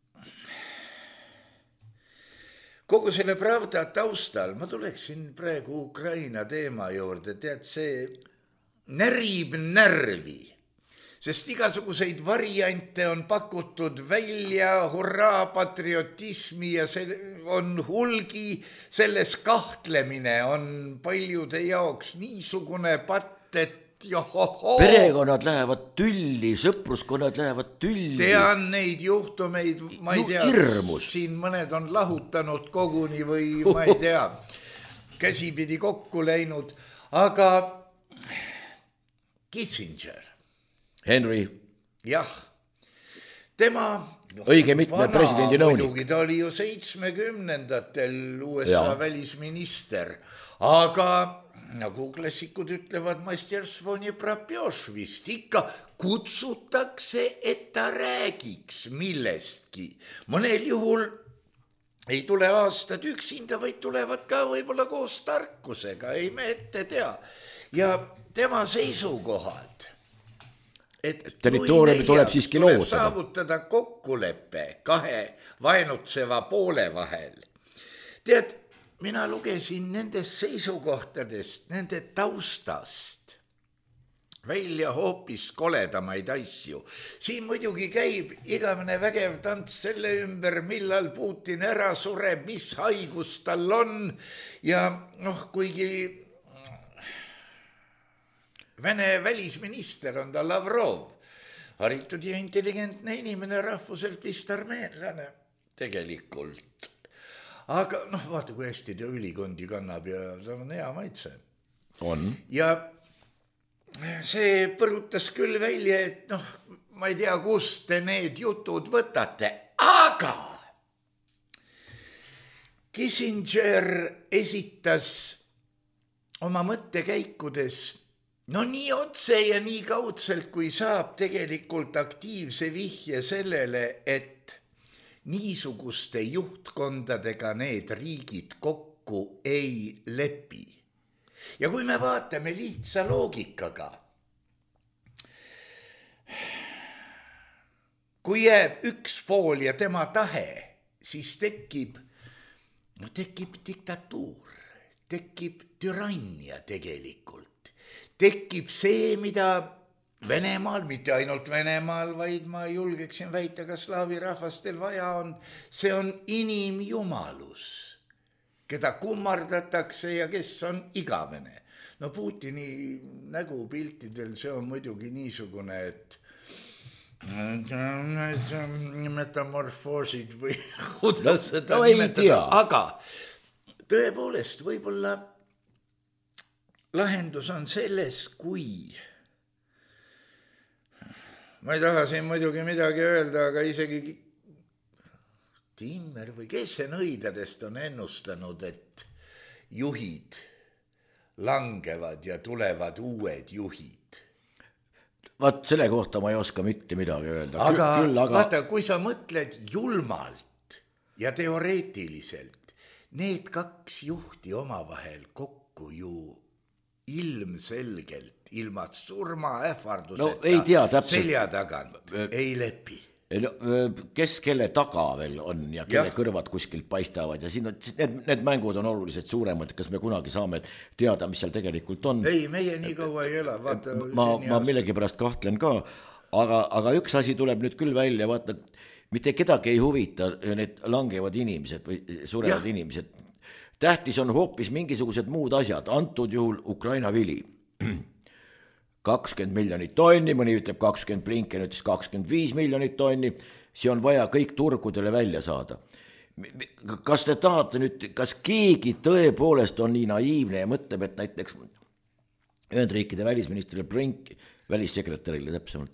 kogu selle Pravda taustal ma tuleksin praegu Ukraina teema juurde, tead see närib närvi. Sest igasuguseid variante on pakutud välja, hurraa patriotismi ja see on hulgi, selles kahtlemine on paljude jaoks niisugune patt, et johoho. Perekonnad lähevad tülli, sõpruskonnad lähevad tülli. Tean neid juhtumeid, ma ei tea, Irmus. Siin mõned on lahutanud koguni või ma ei tea, käsipidi kokku läinud, aga Kissinger. Henry. Jah, tema õige mitme presidendi nõunik. Muidugi ta oli ju seitsmekümnendatel U S A ja. Välisminister, aga nagu klassikud ütlevad, Mastersvoni Prapjošvist ikka kutsutakse, et ta räägiks millestki. Mõnel juhul ei tule aastad üksinda, vaid tulevad ka võib-olla koos tarkusega, ei me ette tea. Ja tema seisukohad et territooriumi tuleb siiski tuleb loodada. Saavutada kokkulepe kahe vaenutseva poole vahel. Tead, mina lugesin nendest seisukohtadest, nende taustast välja hoopis koledamaid asju. Siin muidugi käib igavene vägev tants selle ümber, millal Putin ära sureb, mis haigus tal on ja noh, kuigi Vene välisminister on ta Lavrov, haritud ja intelligentne inimene, rahvuselt vist armeenlane tegelikult. Aga noh, vaata, kui hästi ta ülikondi kannab ja tal on hea maitse. On. Ja see põrutas küll välja, et noh, ma ei tea, kust te need jutud võtate, aga Kissinger esitas oma mõttekäikudes no nii otse ja nii kaudselt, kui saab tegelikult aktiivse vihje sellele, et niisuguste juhtkondadega need riigid kokku ei lepi. Ja kui me vaatame lihtsa loogikaga, kui jääb üks pool ja tema tahe, siis tekib, no tekib diktatuur, tekib türannia tegelikult. Tekib see, mida Venemaal, mitte ainult Venemaal, vaid ma julgeksin väita, ka slaavi rahvastel vaja on, see on inimjumalus, keda kummardatakse ja kes on igavene. No Putini nägupiltidel see on muidugi niisugune, et metamorfoosid või kuidas seda no, nimetada, aga tõepoolest võib-olla lahendus on selles, kui ma ei taha siin muidugi midagi öelda, aga isegi Timmer või kes see nõidadest on ennustanud, et juhid langevad ja tulevad uued juhid. Vaat selle kohta ma ei oska mitte midagi öelda. Aga, Küll, aga... vaata, kui sa mõtled julmalt ja teoreetiliselt, need kaks juhti omavahel kokku ju ilmselgelt, ilma surma ähvarduseta no, ei tea, täpselt. Selja tagant ei lepi. No, kes kelle taga veel on ja kelle ja. kõrvad kuskilt paistavad ja siin on, need, need mängud on oluliselt suuremad, kas me kunagi saame teada, mis seal tegelikult on. Ei, meie nii kaua ei ela. Vaata, ma, ma millegi pärast kahtlen ka, aga, aga üks asi tuleb nüüd küll välja, vaata, mitte kedagi ei huvita need langevad inimesed või surevad ja. inimesed. Tähtis on hoopis mingisugused muud asjad, antud juhul Ukraina vili. kakskümmend miljonit tonni, mõni ütleb kakskümmend, Blinken ütles kakskümmend viis miljonit tonni, see on vaja kõik turgudele välja saada. Kas te tahate nüüd, kas keegi tõepoolest on nii naiivne ja mõtleb, et näiteks Ühendriikide välisministrile Blink, välissekretärile täpsemalt,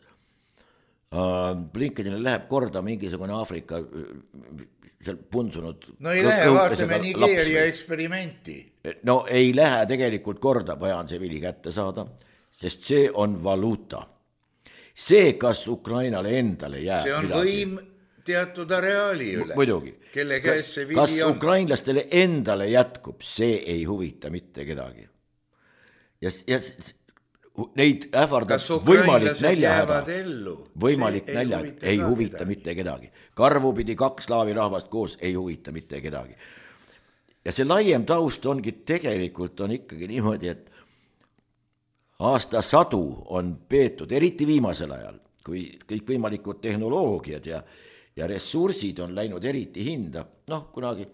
Blinkenile läheb korda mingisugune Aafrika seal punsunud. No ei lähe, vaatame Nigeeria eksperimenti. No ei lähe tegelikult korda, vaja on see vili kätte saada, sest see on valuuta. See, kas Ukrainale endale jääb see on midagi, võim teatud areaali üle. Muidugi. Kelle käes see vili kas on. Kas ukrainlastele endale jätkub, see ei huvita mitte kedagi. Ja, ja neid ähvardab võimalik näljahäda. Võimalik näljahäda ei huvita kedagi. mitte kedagi. Karvupidi kaks slaavi rahvast koos ei huvita mitte kedagi. Ja see laiem taust ongi tegelikult on ikkagi niimoodi, et aasta sadu on peetud, eriti viimasel ajal, kui kõik võimalikud tehnoloogiad ja, ja ressursid on läinud eriti hinda, noh kunagi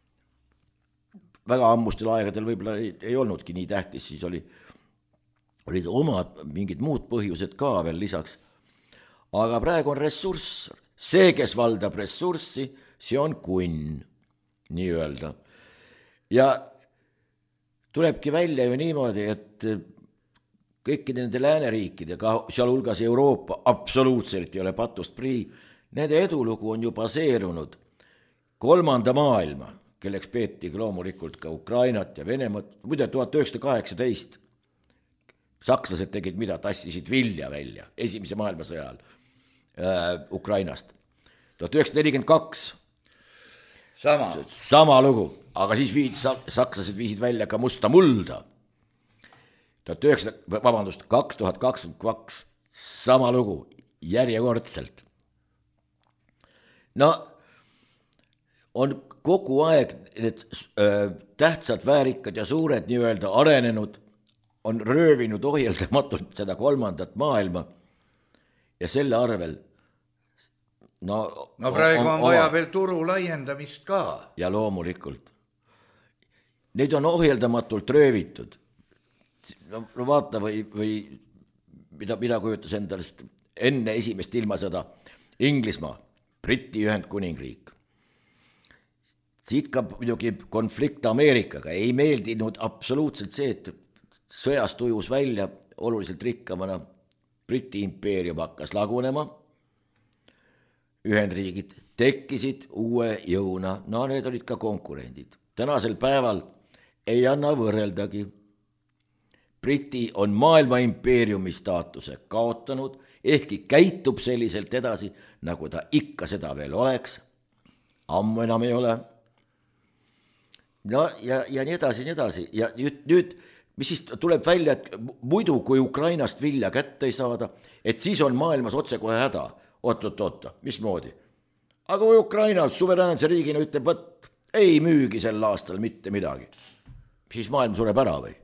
väga ammustel aegadel võib-olla ei, ei olnudki nii tähtis, siis oli olid omad mingid muud põhjused ka veel lisaks. Aga praegu on ressurss. See, kes valdab ressurssi, see on kunn, nii öelda. Ja tulebki välja ju niimoodi, et kõikide nende lääneriikidega, seal hulgas Euroopa, absoluutselt ei ole patust prii, nende edulugu on ju baseerunud kolmanda maailma, kelleks peeti loomulikult ka Ukrainat ja Venemaad, muide tuhat üheksasada kaheksateist sakslased tegid mida, tassisid vilja välja esimese maailmasõja ajal äh, Ukrainast. tuhat üheksasada nelikümmend kaks Sama. Sama lugu, aga siis viid, sakslased viisid välja ka musta mulda. tuhat üheksasada, vabandust, kaks tuhat kakskümmend kaks sama lugu, järjekordselt. no on kogu aeg need öö, tähtsad, väärikad ja suured nii-öelda arenenud, on röövinud ohjeldamatult seda kolmandat maailma ja selle arvel no, no praegu on, on vaja oma... veel turu laiendamist ka. Ja loomulikult. Neid on ohjeldamatult röövitud. No, no vaata või, või mida, mida kujutas endalist enne esimest ilmasõda Inglismaa, Briti Ühendkuningriik. Siit ka muidugi konflikt Ameerikaga. Ei meeldinud absoluutselt see, et sõjast ujus välja oluliselt rikkamana Briti impeerium hakkas lagunema. Ühendriigid tekkisid uue jõuna, no need olid ka konkurendid. Tänasel päeval ei anna võrreldagi. Briti on maailma impeeriumi staatuse kaotanud, ehkki käitub selliselt edasi, nagu ta ikka seda veel oleks. Ammu enam ei ole. No, ja, ja nii edasi, nii edasi. Ja nüüd, nüüd, mis siis tuleb välja, et muidu kui Ukrainast vilja kätte ei saada, et siis on maailmas otse kohe häda. Oot, oot, oot, mismoodi? Aga kui Ukraina suveräänse riigina ütleb, võt, ei müügi sel aastal mitte midagi, siis maailm sureb ära või?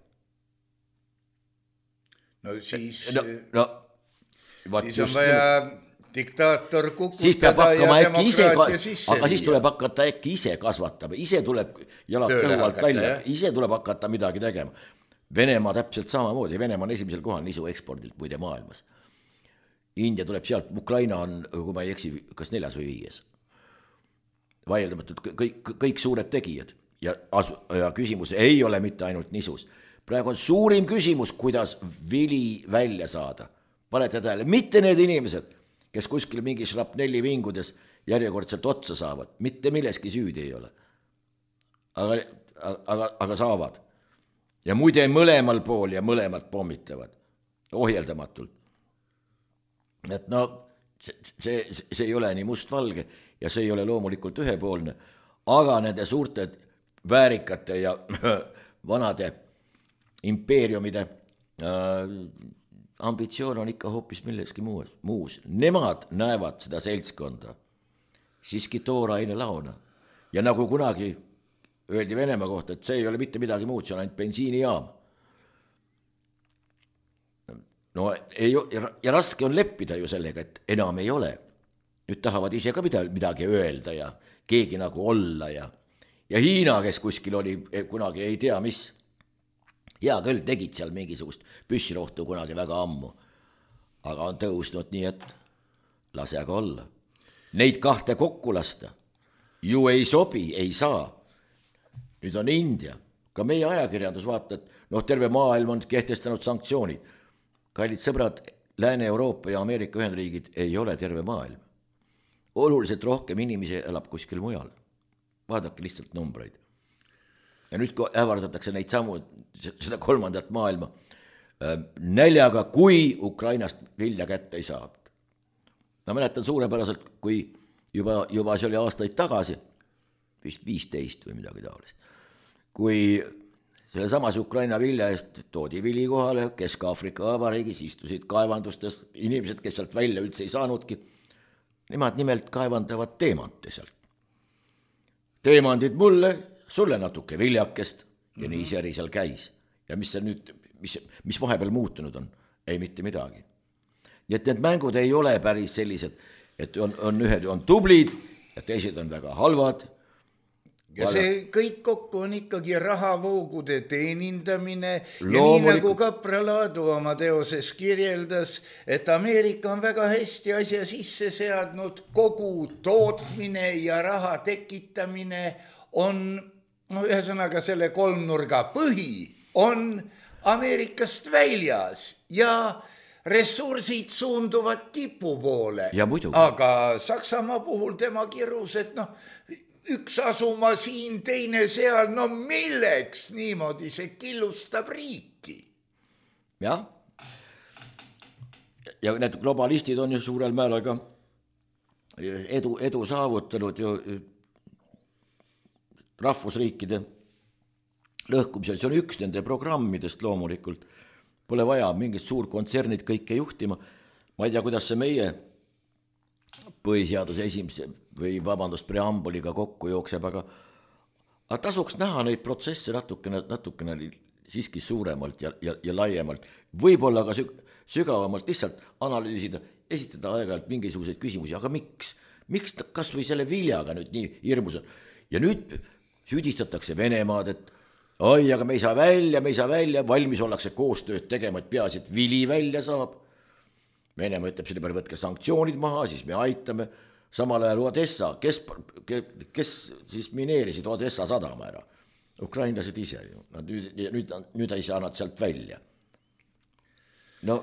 No siis, no, no, siis on vaja diktaator kukutada ja demokraatia sisse. Aga siis tuleb hakata äkki ise kasvatama, ise tuleb jalad kõhuvalt välja, ise tuleb hakata midagi tegema. Venemaa täpselt samamoodi, Venemaa on esimesel kohal nisu ekspordilt muide maailmas. India tuleb sealt, Ukraina on, kui ma ei eksi, kas neljas või viies. Vaieldamatult kõik, kõik suured tegijad ja, asu, ja küsimus ei ole mitte ainult nisus. Praegu on suurim küsimus, kuidas vili välja saada. Panete tähele, mitte need inimesed, kes kuskil mingi šrapnelli vingudes järjekordselt otsa saavad, mitte milleski süüdi ei ole. Aga, aga, aga saavad. Ja muide mõlemal pool ja mõlemad pommitavad. Ohjeldamatult. Et no, see, see, see ei ole nii mustvalge ja see ei ole loomulikult ühepoolne, aga nende suurte väärikate ja vanade impeeriumide äh, ambitsioon on ikka hoopis milleski muus, muus. Nemad näevad seda seltskonda siiski tooraine laona. Ja nagu kunagi öeldi Venemaa kohta, et see ei ole mitte midagi muud, see on ainult bensiinijaam. No ei, ja raske on leppida ju sellega, et enam ei ole. Nüüd tahavad ise ka midagi öelda ja keegi nagu olla ja, ja Hiina, kes kuskil oli kunagi ei tea mis. Ja küll tegid seal mingisugust püssirohtu kunagi väga ammu, aga on tõusnud nii, et lase aga olla. Neid kahte kokku lasta ju ei sobi, ei saa. Nüüd on India, ka meie ajakirjandus vaata, et noh, terve maailm on kehtestanud sanktsioonid. Kallid sõbrad, Lääne-Euroopa ja Ameerika Ühendriigid ei ole terve maailm. Oluliselt rohkem inimesi elab kuskil mujal. Vaadake lihtsalt numbreid. Ja nüüd kui ävardatakse neid samu, seda kolmandat maailma näljaga, kui Ukrainast vilja kätte ei saab. Ma mäletan suurepäraselt, kui juba, juba see oli aastaid tagasi, vist viisteist või midagi taolist, kui selle samas Ukraina vilja eest toodi vili kohale, Kesk-Aafrika Vabariigis istusid kaevandustes, inimesed, kes sealt välja üldse ei saanudki, nemad nimelt kaevandavad teemante sealt. Teemandid mulle, sulle natuke viljakest ja nii see eri seal käis. Ja mis see nüüd, mis, mis vahepeal muutunud on? Ei mitte midagi. Nii et need mängud ei ole päris sellised, et on, on ühed on tublid ja teised on väga halvad. Ja see kõik kokku on ikkagi rahavoogude teenindamine ja nii nagu Kapralaadu oma teoses kirjeldas, et Ameerika on väga hästi asja sisse seadnud, kogu tootmine ja raha tekitamine on, no ühesõnaga selle kolmnurga põhi on Ameerikast väljas ja ressursid suunduvad tipu poole. Aga Saksamaa puhul tema kirus, et noh, üks asuma siin, teine seal, no milleks niimoodi see killustab riiki? Jah. Ja need globalistid on ju suurel määral ka edu, edu saavutanud ju rahvusriikide lõhkumisel. See on üks nende programmidest loomulikult. Pole vaja mingid suurkontsernid kõike juhtima. ma ei tea, kuidas see meie põhiseaduse esimese või vabandust, preambuliga kokku jookseb, aga, aga tasuks näha neid protsesse natukene, natukene siiski suuremalt ja, ja, ja laiemalt, võib-olla ka süg, sügavamalt lihtsalt analüüsida, esitada aeg-ajalt mingisuguseid küsimusi, aga miks? Miks ta kas või selle viljaga nüüd nii hirmus on? Ja nüüd süüdistatakse Venemaad, et oi, aga me ei saa välja, me ei saa välja, valmis ollakse koostööd tegema, et peaasi, et vili välja saab. Venemaa ütleb selle peale, võtke sanktsioonid maha, siis me aitame. Samal ajal Odessa, kes, kes siis mineerisid Odessa sadama ära? Ukrainlased ise ju. Nad nüüd, nüüd, nüüd ei saa nad sealt välja. No,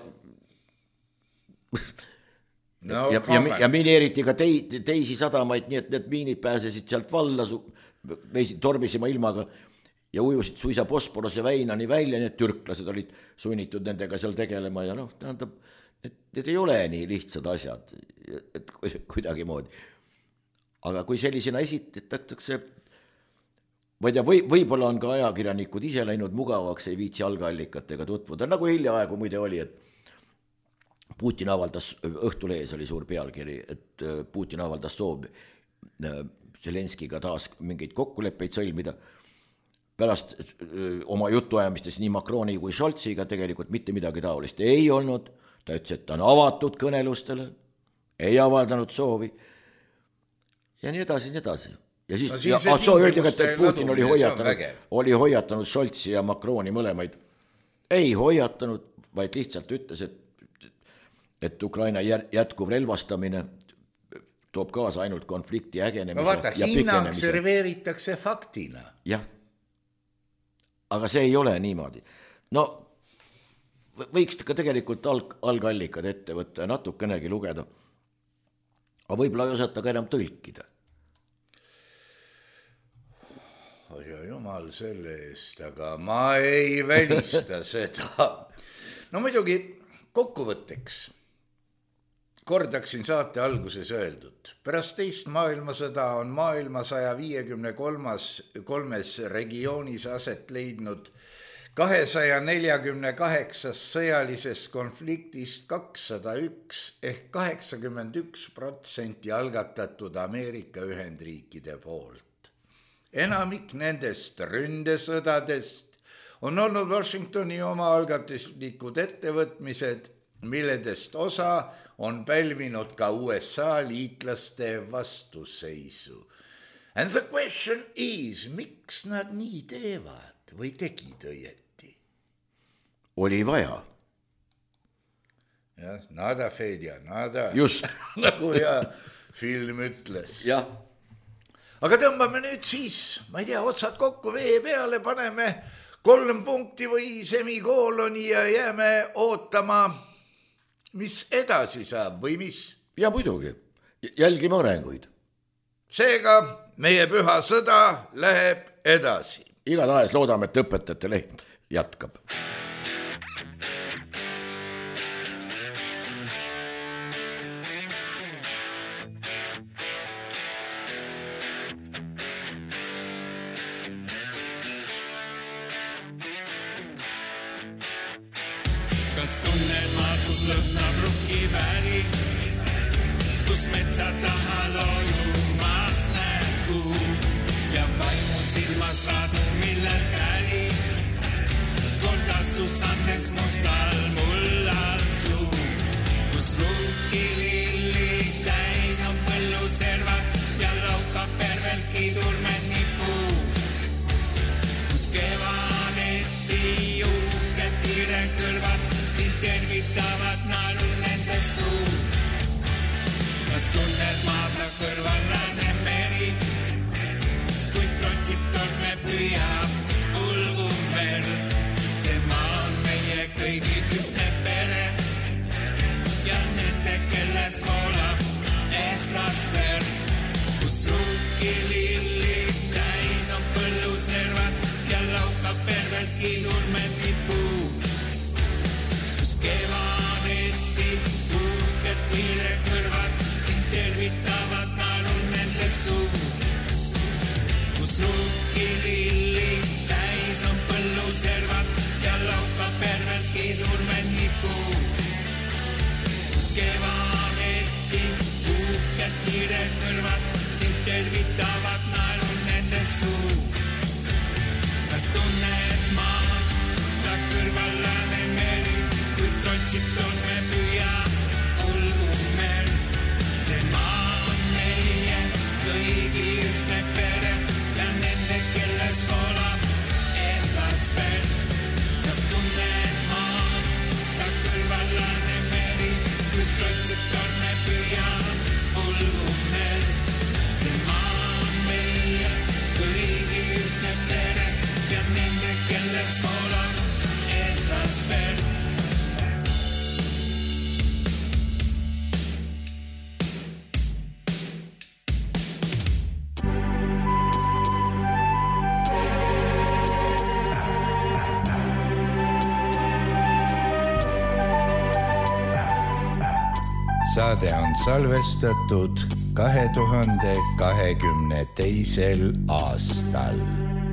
no ja, ja, ja mineeriti ka tei, teisi sadamaid, nii et need miinid pääsesid sealt valla, tormisima ilmaga ja ujusid suisa Bosporose väinani välja, nii et türklased olid sunnitud nendega seal tegelema ja noh, tähendab, et need ei ole nii lihtsad asjad, et kuidagi moodi. Aga kui sellisena esitatakse, ma ei tea, või, võib-olla on ka ajakirjanikud ise läinud mugavaks, ei viitsi algallikatega tutvuda, nagu hiljaaegu muide oli, et Putin avaldas, Õhtulehes oli suur pealkiri, et Putin avaldas soov Zelenskiga taas mingeid kokkuleppeid sõlmida. Pärast oma jutuajamistes nii Macroni kui Scholziga tegelikult mitte midagi taolist ei olnud. Ta ütles, et ta on avatud kõnelustele, ei avaldanud soovi ja nii edasi, nii edasi. Ja siis, no, siis ja, ah, soo öeldi, et Putin oli hoiatanud, oli hoiatanud Scholzi ja Macroni mõlemaid. Ei hoiatanud, vaid lihtsalt ütles, et et Ukraina jätkuv relvastamine toob kaasa ainult konflikti ägenemise no vaata, ja pikenemise. Hinnang serveeritakse faktina. Jah, aga see ei ole niimoodi. No võiks ka tegelikult alg, algallikad ette võtta ja natukenegi lugeda. Aga võib-olla ei osata ka enam tõlkida. Oi jumal selle eest, aga ma ei välista seda. No muidugi kokkuvõtteks kordaksin saate alguses öeldud. Pärast teist maailmasõda on maailma saja viiekümne kolmes regioonis aset leidnud kahesaja neljakümne kaheksas sõjalisest konfliktist kakssada üks ehk kaheksakümmend üks protsenti algatatud Ameerika Ühendriikide poolt. Enamik nendest ründesõdadest on olnud Washingtoni oma algatuslikud ettevõtmised, milledest osa on pälvinud ka U S A liitlaste vastuseisu. And the question is, miks nad nii teevad või tegid õieti? Oli vaja. Jah, nada Fedja, nada. Just. Nagu ja film ütles. Jah. Aga tõmbame nüüd siis, ma ei tea, otsad kokku vee peale, paneme kolm punkti või semikooloni ja jääme ootama, mis edasi saab või mis? Ja muidugi, jälgime arenguid. Seega meie püha sõda läheb edasi. Igatahes loodame, et õpetajate leht jätkab. Kas tunned maad, kus lõhnab rukkiväri, kus metsa taha loojumas näed kuud ja vaimu silmas radu, millel käri, kord astus andes mustal mullas suud, kus rukkililli täis on põlluservad ja laukab pervel kidurmed nipuu, kus kevadeti juuked tiire kõrvad tervitavad naerul nende suu. Kas tunned maadla kõrval lääne meri, kui trotsib torme püüab ulgum verd. See maa on meie kõigi ühtne pere ja nende, kelles voolab eestlasverd, kus rukkililli täis on põlluservad ja laukab pervelt kidurmed nipuu. Kevadeti puhked viire kõrvad ning tervitavad naerul nende suu, kus rukkililli täis on põlluservad ja laukab pervelt kidurmed nipuu, kus kevadeti saade on salvestatud kahe tuhande kahekümne teisel aastal.